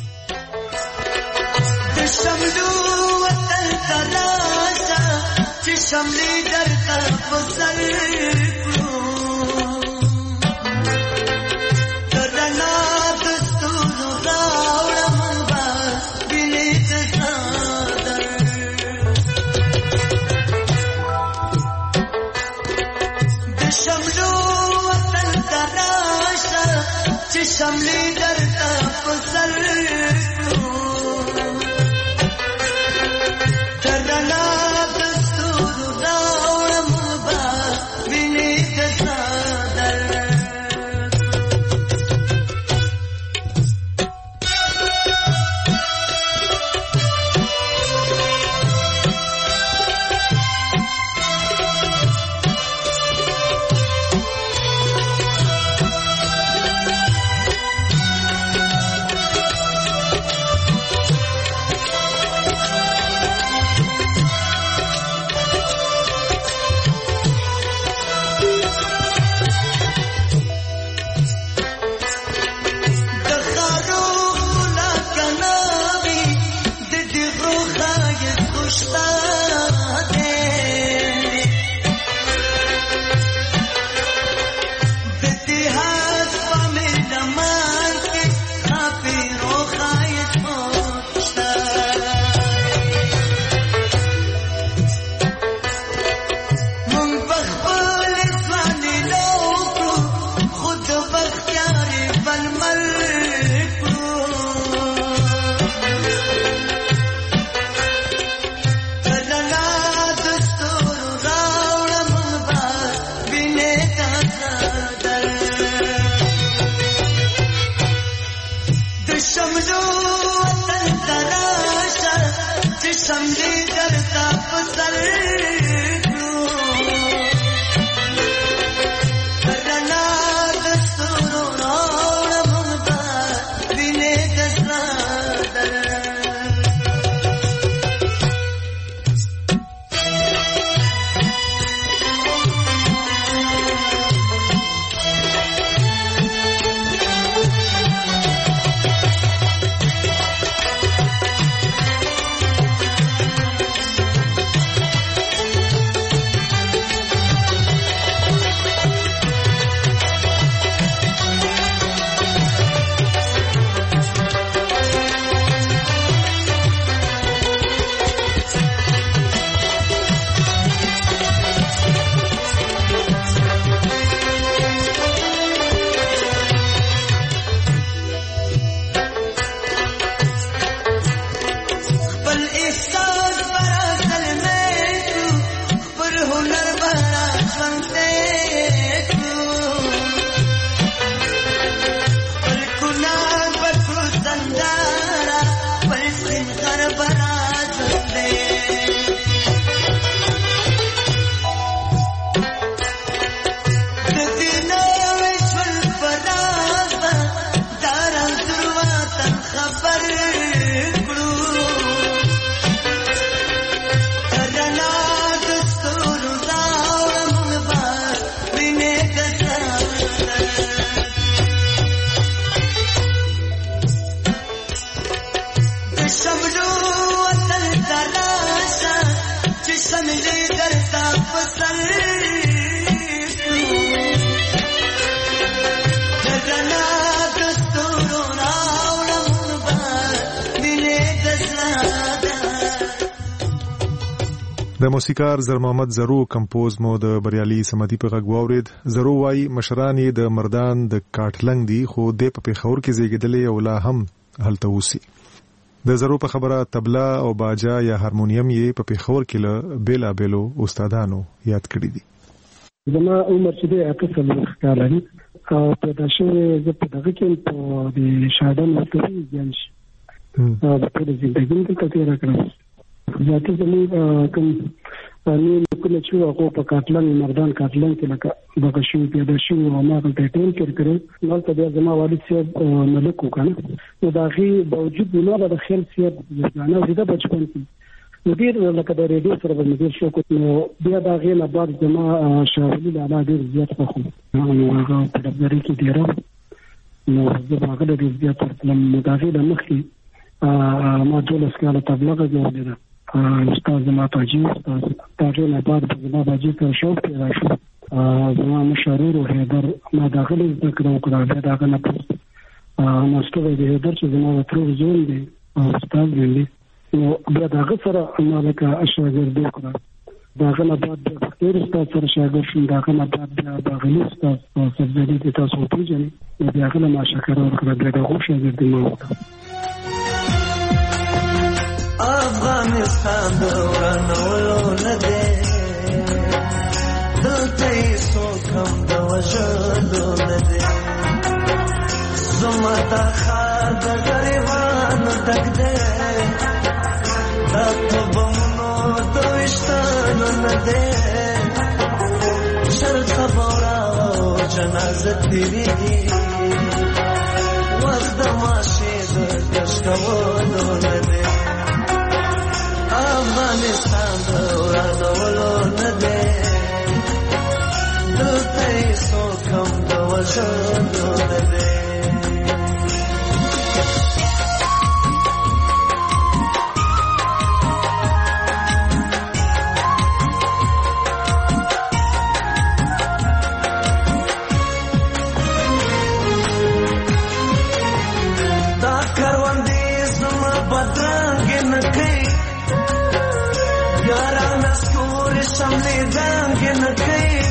شملی در تفسر ترنا دستور داوم با بینی تسادا سمجھے کرتا پسر جگنا دستورو راوڑم بار دلے دسلادا. د موسیقار زر محمد زرو کمپوز مو د بریالي سمدي په غږ واورید. زرو وايي مشران یې د مردان د کاټلنګ دي خو د په پېښور کې زیږیدلې او لا هم هلته اوسي. د زرو په خبره طبله او باجا یا هارمونیم یې په پېښور کې له بیلا بیلو استادانو یاد کړی دي. زما عمر چې د 18 کال لري او پیدا شوی زه په دغه کې په د شادن وخت کې ځان شي د ټول ژوند کې کتیر کړم. ذاتي زموږ کوم نو کله چې هغه په کاټلنګ مردان کاټلنګ کې لکه دغه شو پیدا شو او ما ته ټیم کړی نو ته بیا زما والد صاحب ملک وکنه نو دا غي باوجود نه د خیال صاحب ځانه زیاده بچپن کې مدیر لکه د ریډیو سره د مدیر شو کو نو بیا دا غي نه بعد زما شاولي له ډیر زیات خو نو هغه په دغه کې ډیر نو زه هغه د زیات تلم مداخله د مخکې ما دولس کاله تبلیغ جوړ استاد زما تاجي استاد تاجي نه بعد زما باجي ته شوق پیدا شو. زما مشرور هیدر ما داخله ذکر وکړه بیا دا نه پوس ماستر دی هیدر چې زما تر زون دی استاد دی نو بیا دا سره ما لکه اشاګرد وکړه دا نه بعد د ډیر استاد سره شاګرد شوم دا نه بعد د غلی استاد سبزدي د تاسو پیژنې بیا غل ما شکر ورکړه بیا د خو شاګرد ما وکړه. افغانستان دورانولو نده دلته یې څوک هم د وژلو نده زما دا ښار د غریبانو ډک دی دا په بمونو د ویشتلو نده شر خبره او جنازه تېرېږي وخت د ماشې د کش کولو نده افغانستان دورانولو نده دلته یې څوک هم د وژلو نده. دا کروندې زما بدرنګې نه کوي یاران اسکور شملې دنګ نه کوي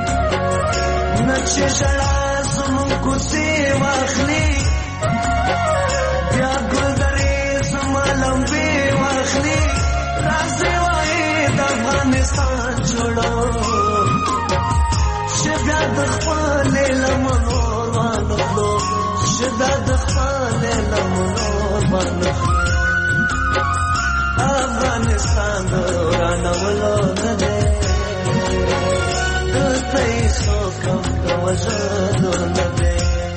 نچې ژړا زموږ کوڅې واخلي بیا ګلدرې زما لمبې واخلي راځي وایي د افغانستان جوړو چې بیا د خپلې لمنو وانخلو چې بیا د خپلې لمنو وانخلو. افغانستان دورانولو نده دلته یې څوک هم د وژلو نده.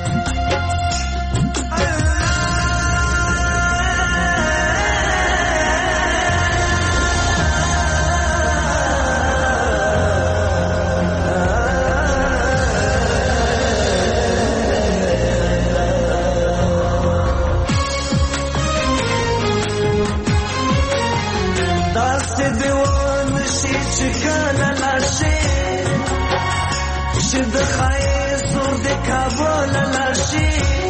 د خایې زور د کابل لاشي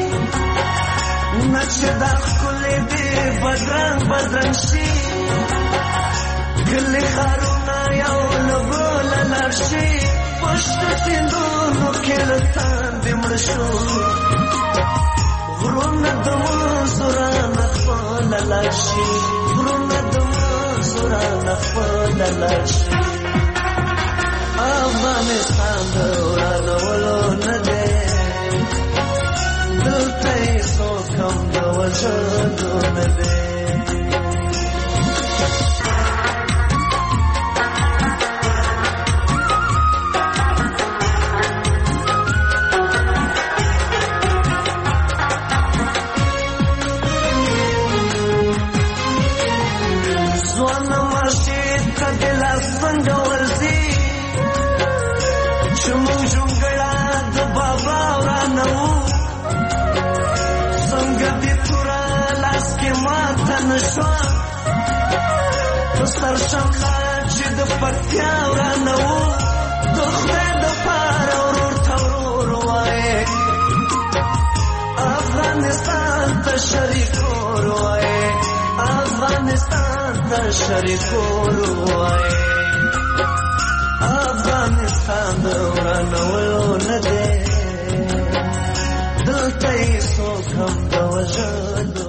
نقشه د ښکلې دی بدرنګ بدرنګ شي کلي ښارونه یو له بله لاړ شي پشت سیندونو کې له تاندې مړ شو غرونه د منصورانه خپله لاړ شي غرونه د منصورانه خپله لاړ شي. افغانستان دورانولو نده دلته یې څوک هم د وژلو نده. ځوان مرشد ته د لاس څنګه ورځي شمون جونګړه د بابا ورانه وو څنګه دې تورا لاس کې ماته نشوه په سر شمله چې د رښتیا ورانه و د خدای دپاره ورور ته ورور وایې افغانستان ته شریکور وایې افغانستان ته شریکور وایې افغانستان د ورانولو نه دی دلته یې څوک هم د وژلو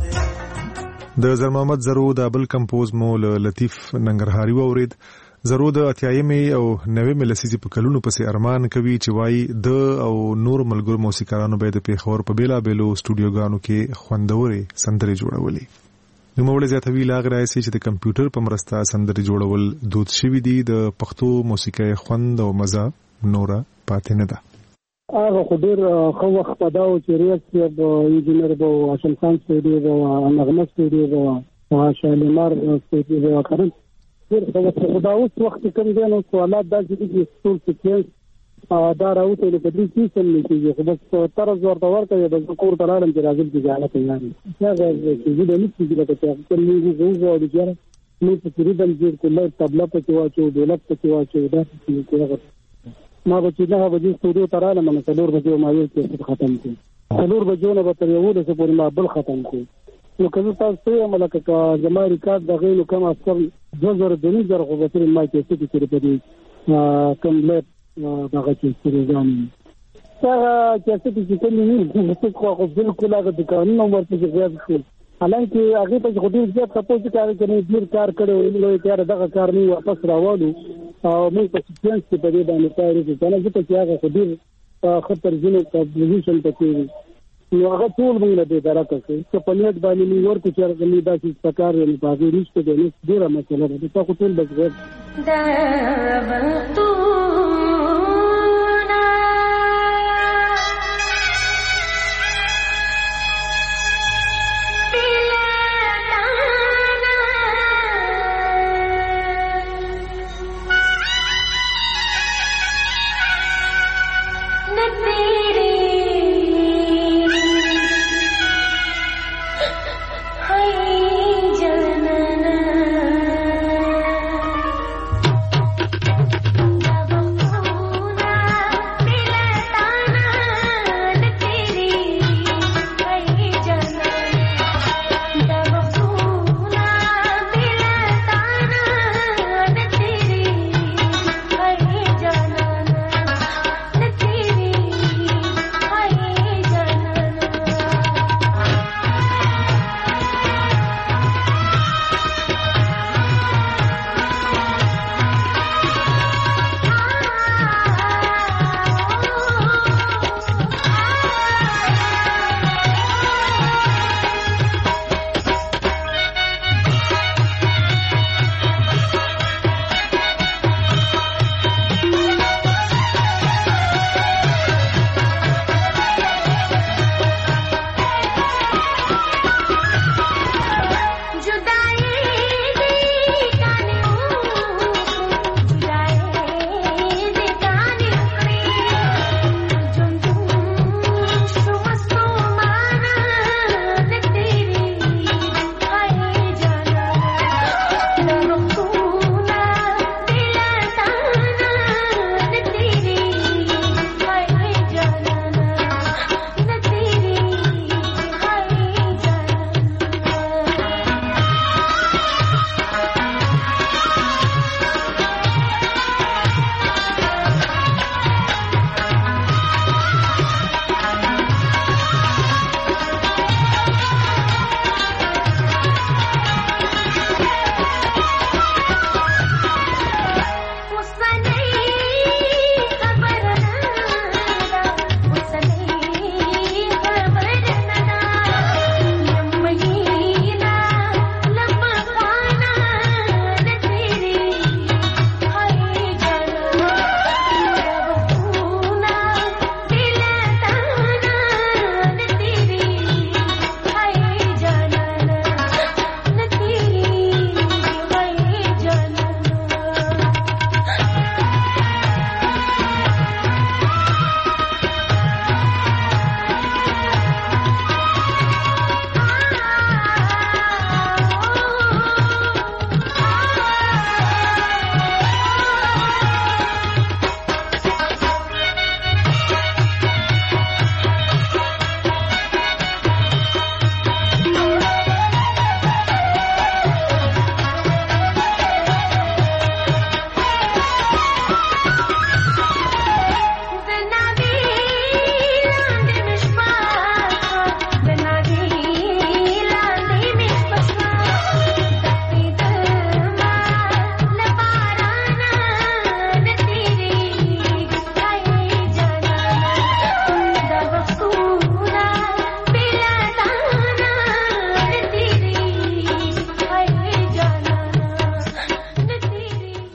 د زر محمد زرو د بل کمپوز مو لطیف ننګرهاري واورید. زرو د اتیایمې او 90 لسیزې په کلونو پسې ارمان کوي چې وایي د او نور ملګرو موسیقارانو به د پیښور په بیلابېلو سټوډیوګانو کې خوندورې سندرې جوړولې. نوموړی زیاتوي لا غواړي چې د کمپیوټر په مرسته سندرې جوړول دود شوي دي، د پښتو موسیقۍ خوند او مزه نوره پاتې نه ده. هغه خو ډېر ښه وخت په دا و چې ریاض صاحب انجینر به و، هاشم خان سعودي به و، نغمه سعودي به و، شالیمار سعودي به و، کرن ډېر ښه وخت. خو دا اوس وخت کوم دی نو سوالات داسې دي چې ټول سیکوینس دا راوتلی په دې سیسټم نه کېږي، خو بس طرز ورته ورکوي بس زه کور ته راغلم چې راځم چې جاله تیار یم. هغه چیزونه نه کېږي لکه چې هغه موږ وغواړو چې یاره موږ پکې ریدم جوړ کړو، لایټ طبله پکې واچوو، ډولک پکې واچوو، داسې چې هغه ما به چې 9 بجې سټوډیو ته رالم نو 4 بجې ما یو کیسټ ختم کړو، 4 بجو نه به تر 11 پورې ما بل ختم کړو. نو که زه تاسو ته وایم لکه که زما ریکارډ دغې نو کم از کم 2000 خو به ترې ما کیسټ کړي په دې کم لایټ دغه کیسټرګانې هغه کیسټ چې کومې وي خو بالکل هغه دوکانونه ورته زیات شو، حالانکه هغې ته خو ډېر زیات سپوز کوي چې ډېر کار کړی و نو یې دغه کار نه واپس راوالو او موږ په سیکوینس کې په دې باندې کار وکړو که نه ځکه چې هغه خو ډېر ښه ترجمه کمپوزیشن پکې وي نو هغه ټول موږ نه بېدرکه کړو که په نیټ باندې موږ ورکړو چې هغه موږ داسې پکار دی نو په هغې نشته دی نو ډېره مسله ده تا خو ټول بس غیر جانانا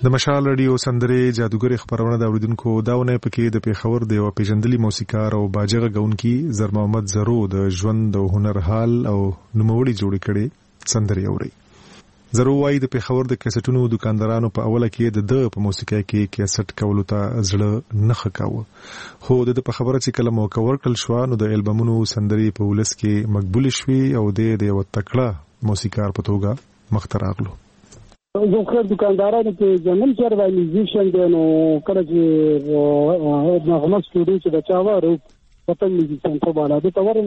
د مشال رادیو سندره جادوګر خبرونه د اوریدونکو داونه پکې د پیښور د یو پیژندلي موسیقار او باجغه غونکي زر محمد زرو د ژوند او هنر حال او نوموړي جوړ کړي سندره اوري. زرو وايي د پیښور د کیسټونو دکاندارانو په اوله کې د په موسیقي کې کیسټ کولو ته زړه نه خکاوه، خو د په خبره چې کله موقع ورکړل شو نو د البومونو سندري په ولس کې مقبول شوي او د یو تکړه موسیقار په توګه مخ ته راغلو. زه خو دکاندارانو کې جنن چر وای میوزیشن دی نو کله چې نغمه سټوډیو چې د چاوارو وطن میوزیشن په بالا د تور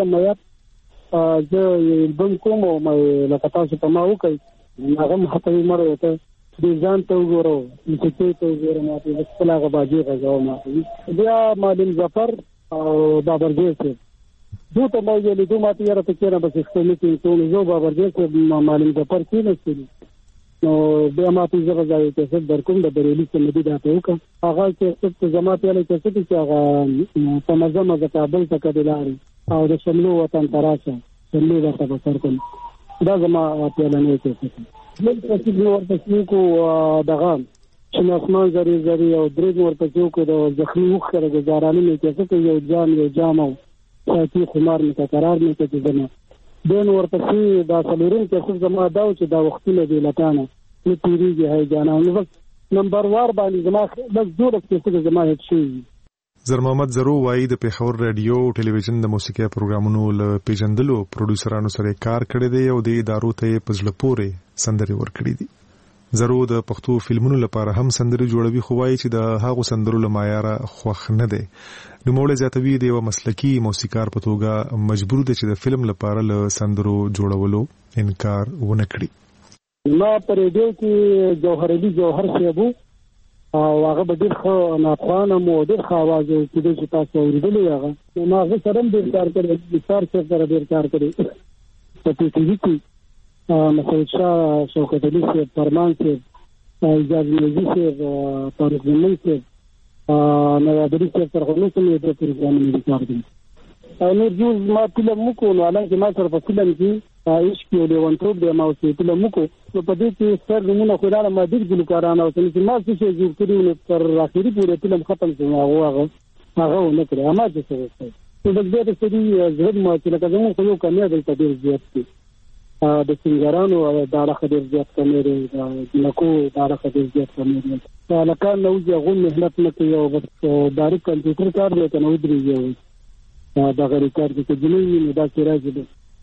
لمیا زه البوم کوم او مې لکه تاسو په ما وکړ هغه حتی مره ته د ځان ته وګورو چې ته وګورم چې خپل هغه باجی غواړم بیا معلم ظفر او بابرګیر سره دوی ته مې ویلي دوی ماته یې راته کېره بس خپل کې ټول زو بابرګیر سره معلم ظفر کې نشي نو بیا ماته زه غواړم چې در کوم د بریلی سمدي داته وکم هغه چې څه زمات یې له چې هغه په مزه کابل ته کډلاري او د شملو وطن تراشه شملو ورته بسر کوم دا زما په لنه کې موږ چې ورته کو دغه چې اسمان زری او درې ورته کو د ځخنی وخره گزارانه نه کې یو ځان یو جامو ساتي خمار متقرر نه کې ځنه دین ورته دا څلورم چې زما دا چې دا وختونه دی لټانه نو تیریږي هي جانانه بس نمبر وار باندې زما بس جوړ کې زما هیڅ شي. زر محمد زرو وايي د پیښور رادیو او ټلویزیون د موسیقي پروګرامونو له پیژندلو پروډوسرانو سره کار کړی دی او د ادارو ته پزله پورې سندري ورکړي دي. زرو د پښتو فلمونو لپاره هم سندري جوړوي، خو وايي چې د هغو سندرو له معیار خوښ نه دی. نو موږ زیاتوي د یو مسلکی موسیقار په توګه مجبور دي چې د فلم لپاره له سندرو جوړولو انکار ونه کړي. ما پر دې کې جوهر سیبو او هغه به ډېر ښه ناخوانه مو ډېر ښه اواز چې د تاسو اوریدلی هغه ما هغه سره ډېر کار کړی مثال سره ډېر کار کړی په ټي وي کې مسعود شاه شوکت علي صاحب فرمان صاحب اجازه نوزي صاحب طارق زمان صاحب نوادري صاحب سره نو کوم یو پروګرام کار کړی نو جوز ما فلم مو نو الان چې ما سره په فلم کې عشق یو لیوانټوب د ما اوسې فلم مو نو په دې کې سر نمونه خلانه ما ډېر ګلوکارانه او چې ما څه جوړ کړی نو تر اخري پورې فلم ختم شو هغه نه کړی ما چې څه نو د دې د سړي زړه ما چې لکه زموږ خو یو کمیا د ډېر زیات دي د سنگرانو دا راخه ډېر زیات کمې لري نکو دا راخه ډېر زیات کمې لري لکه نو چې غو مهنت نه کوي او بس ډایرکټ کمپیوټر کار دی کنه ودرېږي دا غری کار چې جنوي نو دا چې راځي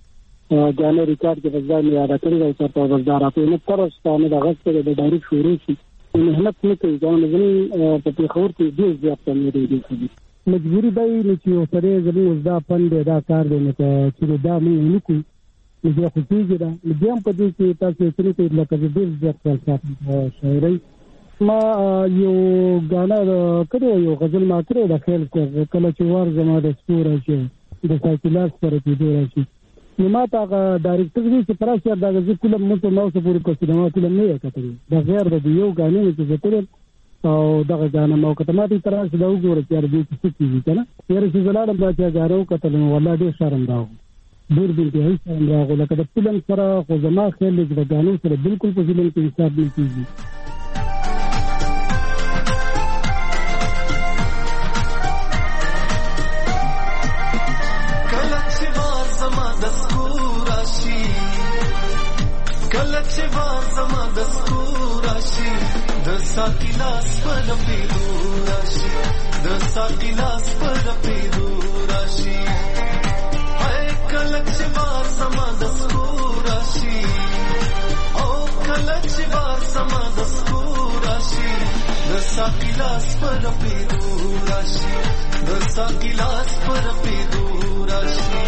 جانه ریکارډ کې وځي یا راکړي او تاسو وزدار اته نه ترستانه د غږ ته د ډایرکټ شروع شي مهنت نه کوي دا نه په پیښور کې ډېر زیات کمې دي. مجبوری دی چې سره زموږ دا فن دی دا کار دی چې دا موږ نه کوو چې خو کېږي دا بیا په دې کې تاسو چې لکه ډېر زیات کار شاعري ما یو غانا کړو یو غزل ما کړو د خیال کله چې وار زما د سپور شي د سایکلاس سره کې راشي نو ما ته ډایرکټر دې چې پراشه دا چې فلم مو ته نو څه پوری کوي دا فلم نه کتلی دا غیر د یو غانې چې ذکر او دا غانې مو کته ما ته تراشه دا وګوره چې دې څه کیږي کنه یاره چې زلاړم دا چې غارو کتل نو والله ډېر شرم راو ډېر دې شرم راو لکه د فلم سره خو زما خیال دې د غانې سره بالکل په فلم کې حساب نه کیږي. ساقلاس پر پیرو راشي د ساقلاس پر پیرو راشي اے کلچ بار سما د سکو راشي او کلچ بار سما د سکو راشي د ساقلاس پر پیرو راشي د ساقلاس پر پیرو راشي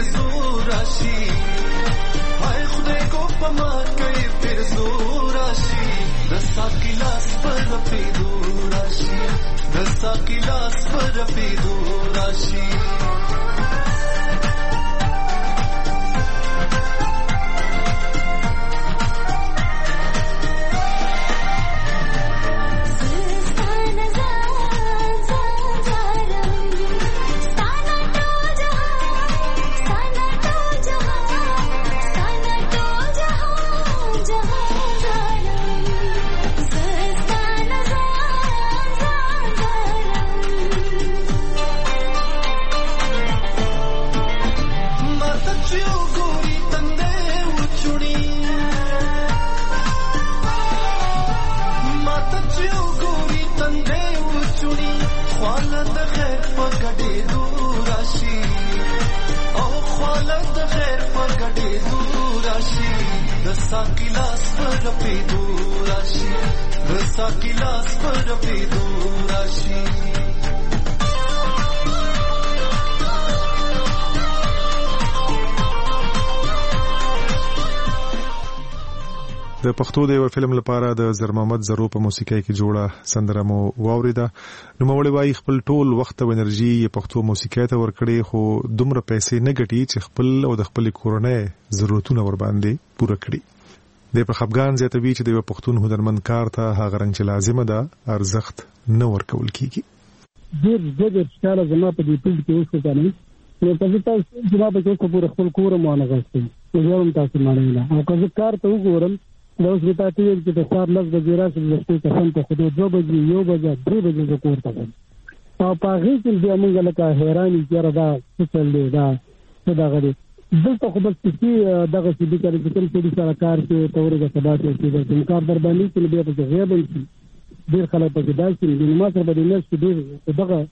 پھر زور راشي هاي خدای کو پمار کوي پھر زور راشي دستا کی لاس پر پیدو راشي دستا کی لاس پر پیدو راشي د پښتو د یو فلم لپاره د زر محمد زرو په موسیقۍ کې جوړه سندره مو واوریده. نو مولوی وايي خپل ټول وخت او انرژي پښتو موسیقۍ ته ورکړي خو دومره پیسې نه ګټي چې خپل او د خپل کورنۍ ضرورتونه ور باندې پوره کړي. د په خپګان زیاتوي چې د پښتون هنرمند کار ته هغه رنګ چې لازمه ده ارزښت نه ورکول کیږي. ډېر ښکاره زما په دې فیلډ کې اوس کوي نو په تاسو جواب کې کو پوره خپل کور مو نه غوښتي نو هم تاسو معنی نه او که کار ته وګورم دا اوس وتا ته چې د سهار لږ بجې راشي د شپې قسم ته خو 2 بجې 1 بجې 3 بجې د کور ته او په هغه کې بیا موږ لکه حیران یو دا څه چل دی دا څه دا غړي دلته خو بس چې دغه چې د کار چې سره کار کې تورې د سبا چې د کار در باندې چې بیا په غیاب شي ډیر خلک په دای چې د ما سره باندې نشي ډیر دغه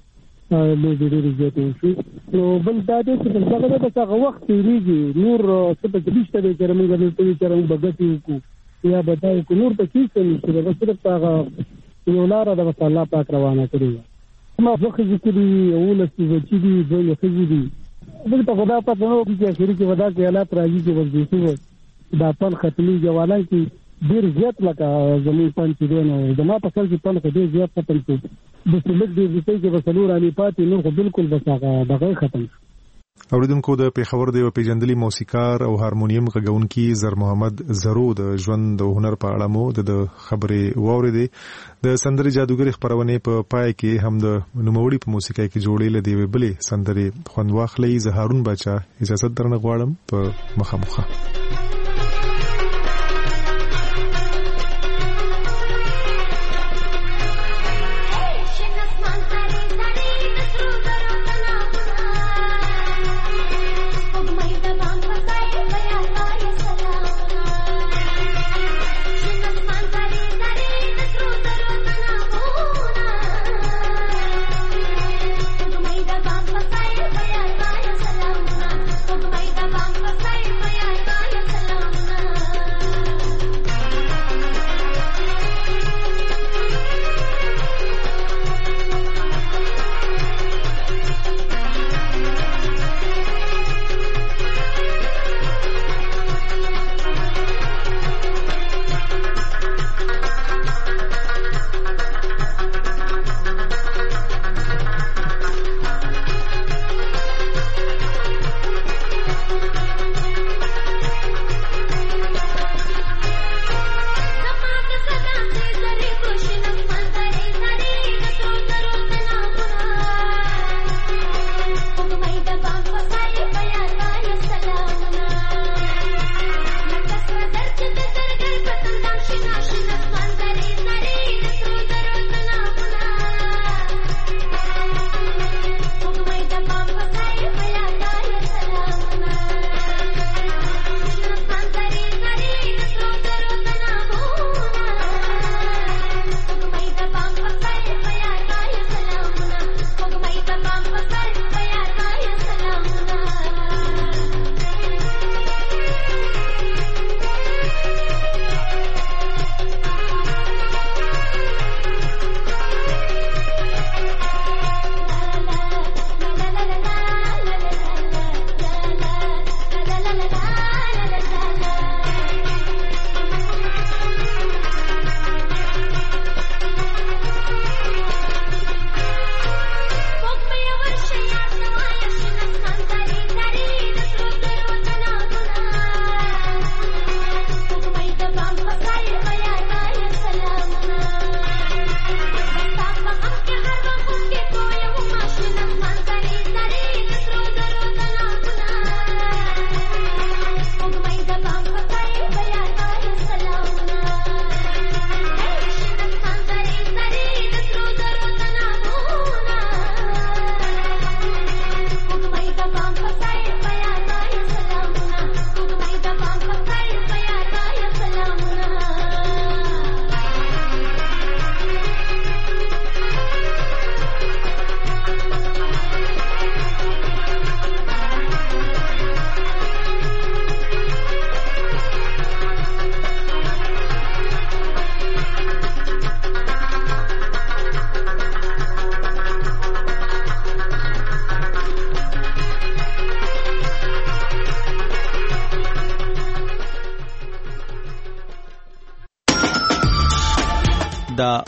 له دې زیاتې شي نو بل دا چې څنګه دا وخت تیریږي نور څه په دې شته چې موږ د دې چې موږ بغتی کو یا بدای کو نور ته کیسه نشي دا صرف هغه یو لار د الله پاک روانه کړی ما وخت ذکرې او لسی چې دي دوی خزي دي بل په خدا په نو کې اخري کې ودا کې حالات راځي چې ورځي دا پن ختمي جوالان کې ډیر زیات لکه زمي پن چې دی نو زما په خپل کې پن کې ډیر زیات ختم شو د سلک دې چې وسلور علي پاتې نو بالکل بس هغه دغه ختم شو. اوریدونکو د پیښور د پیژندلي موسیقار او هارمونیم غږونکي زر محمد زرو د ژوند او هنر په اړه مو د خبرې واوریدې. د سندري جادوګر خبرونه په پای کې هم د نوموړي په موسیقۍ کې جوړې لدی ویبلې سندري خوند واخلې. زهارون بچا اجازه درنه غواړم په مخامخه. Bye.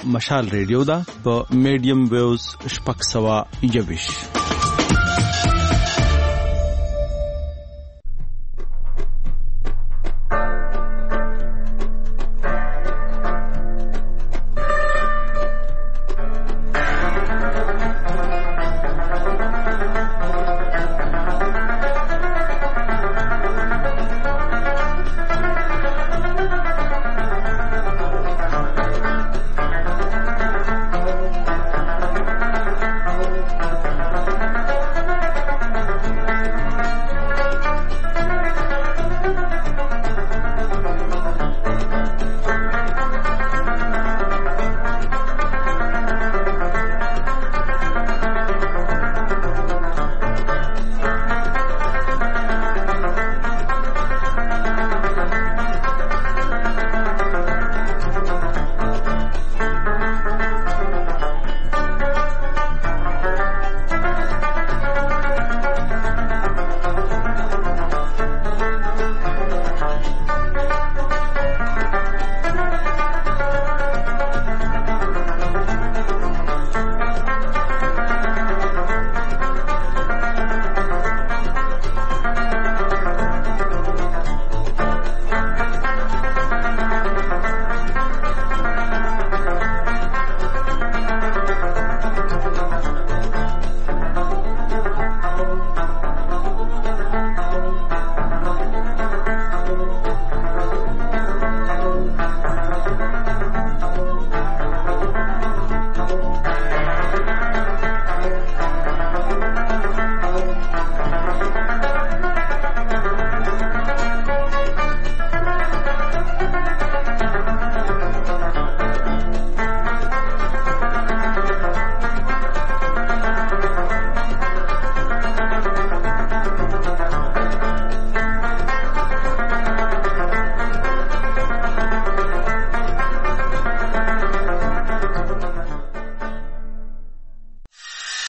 مشال ریډیو دا په میډیم ویوز 621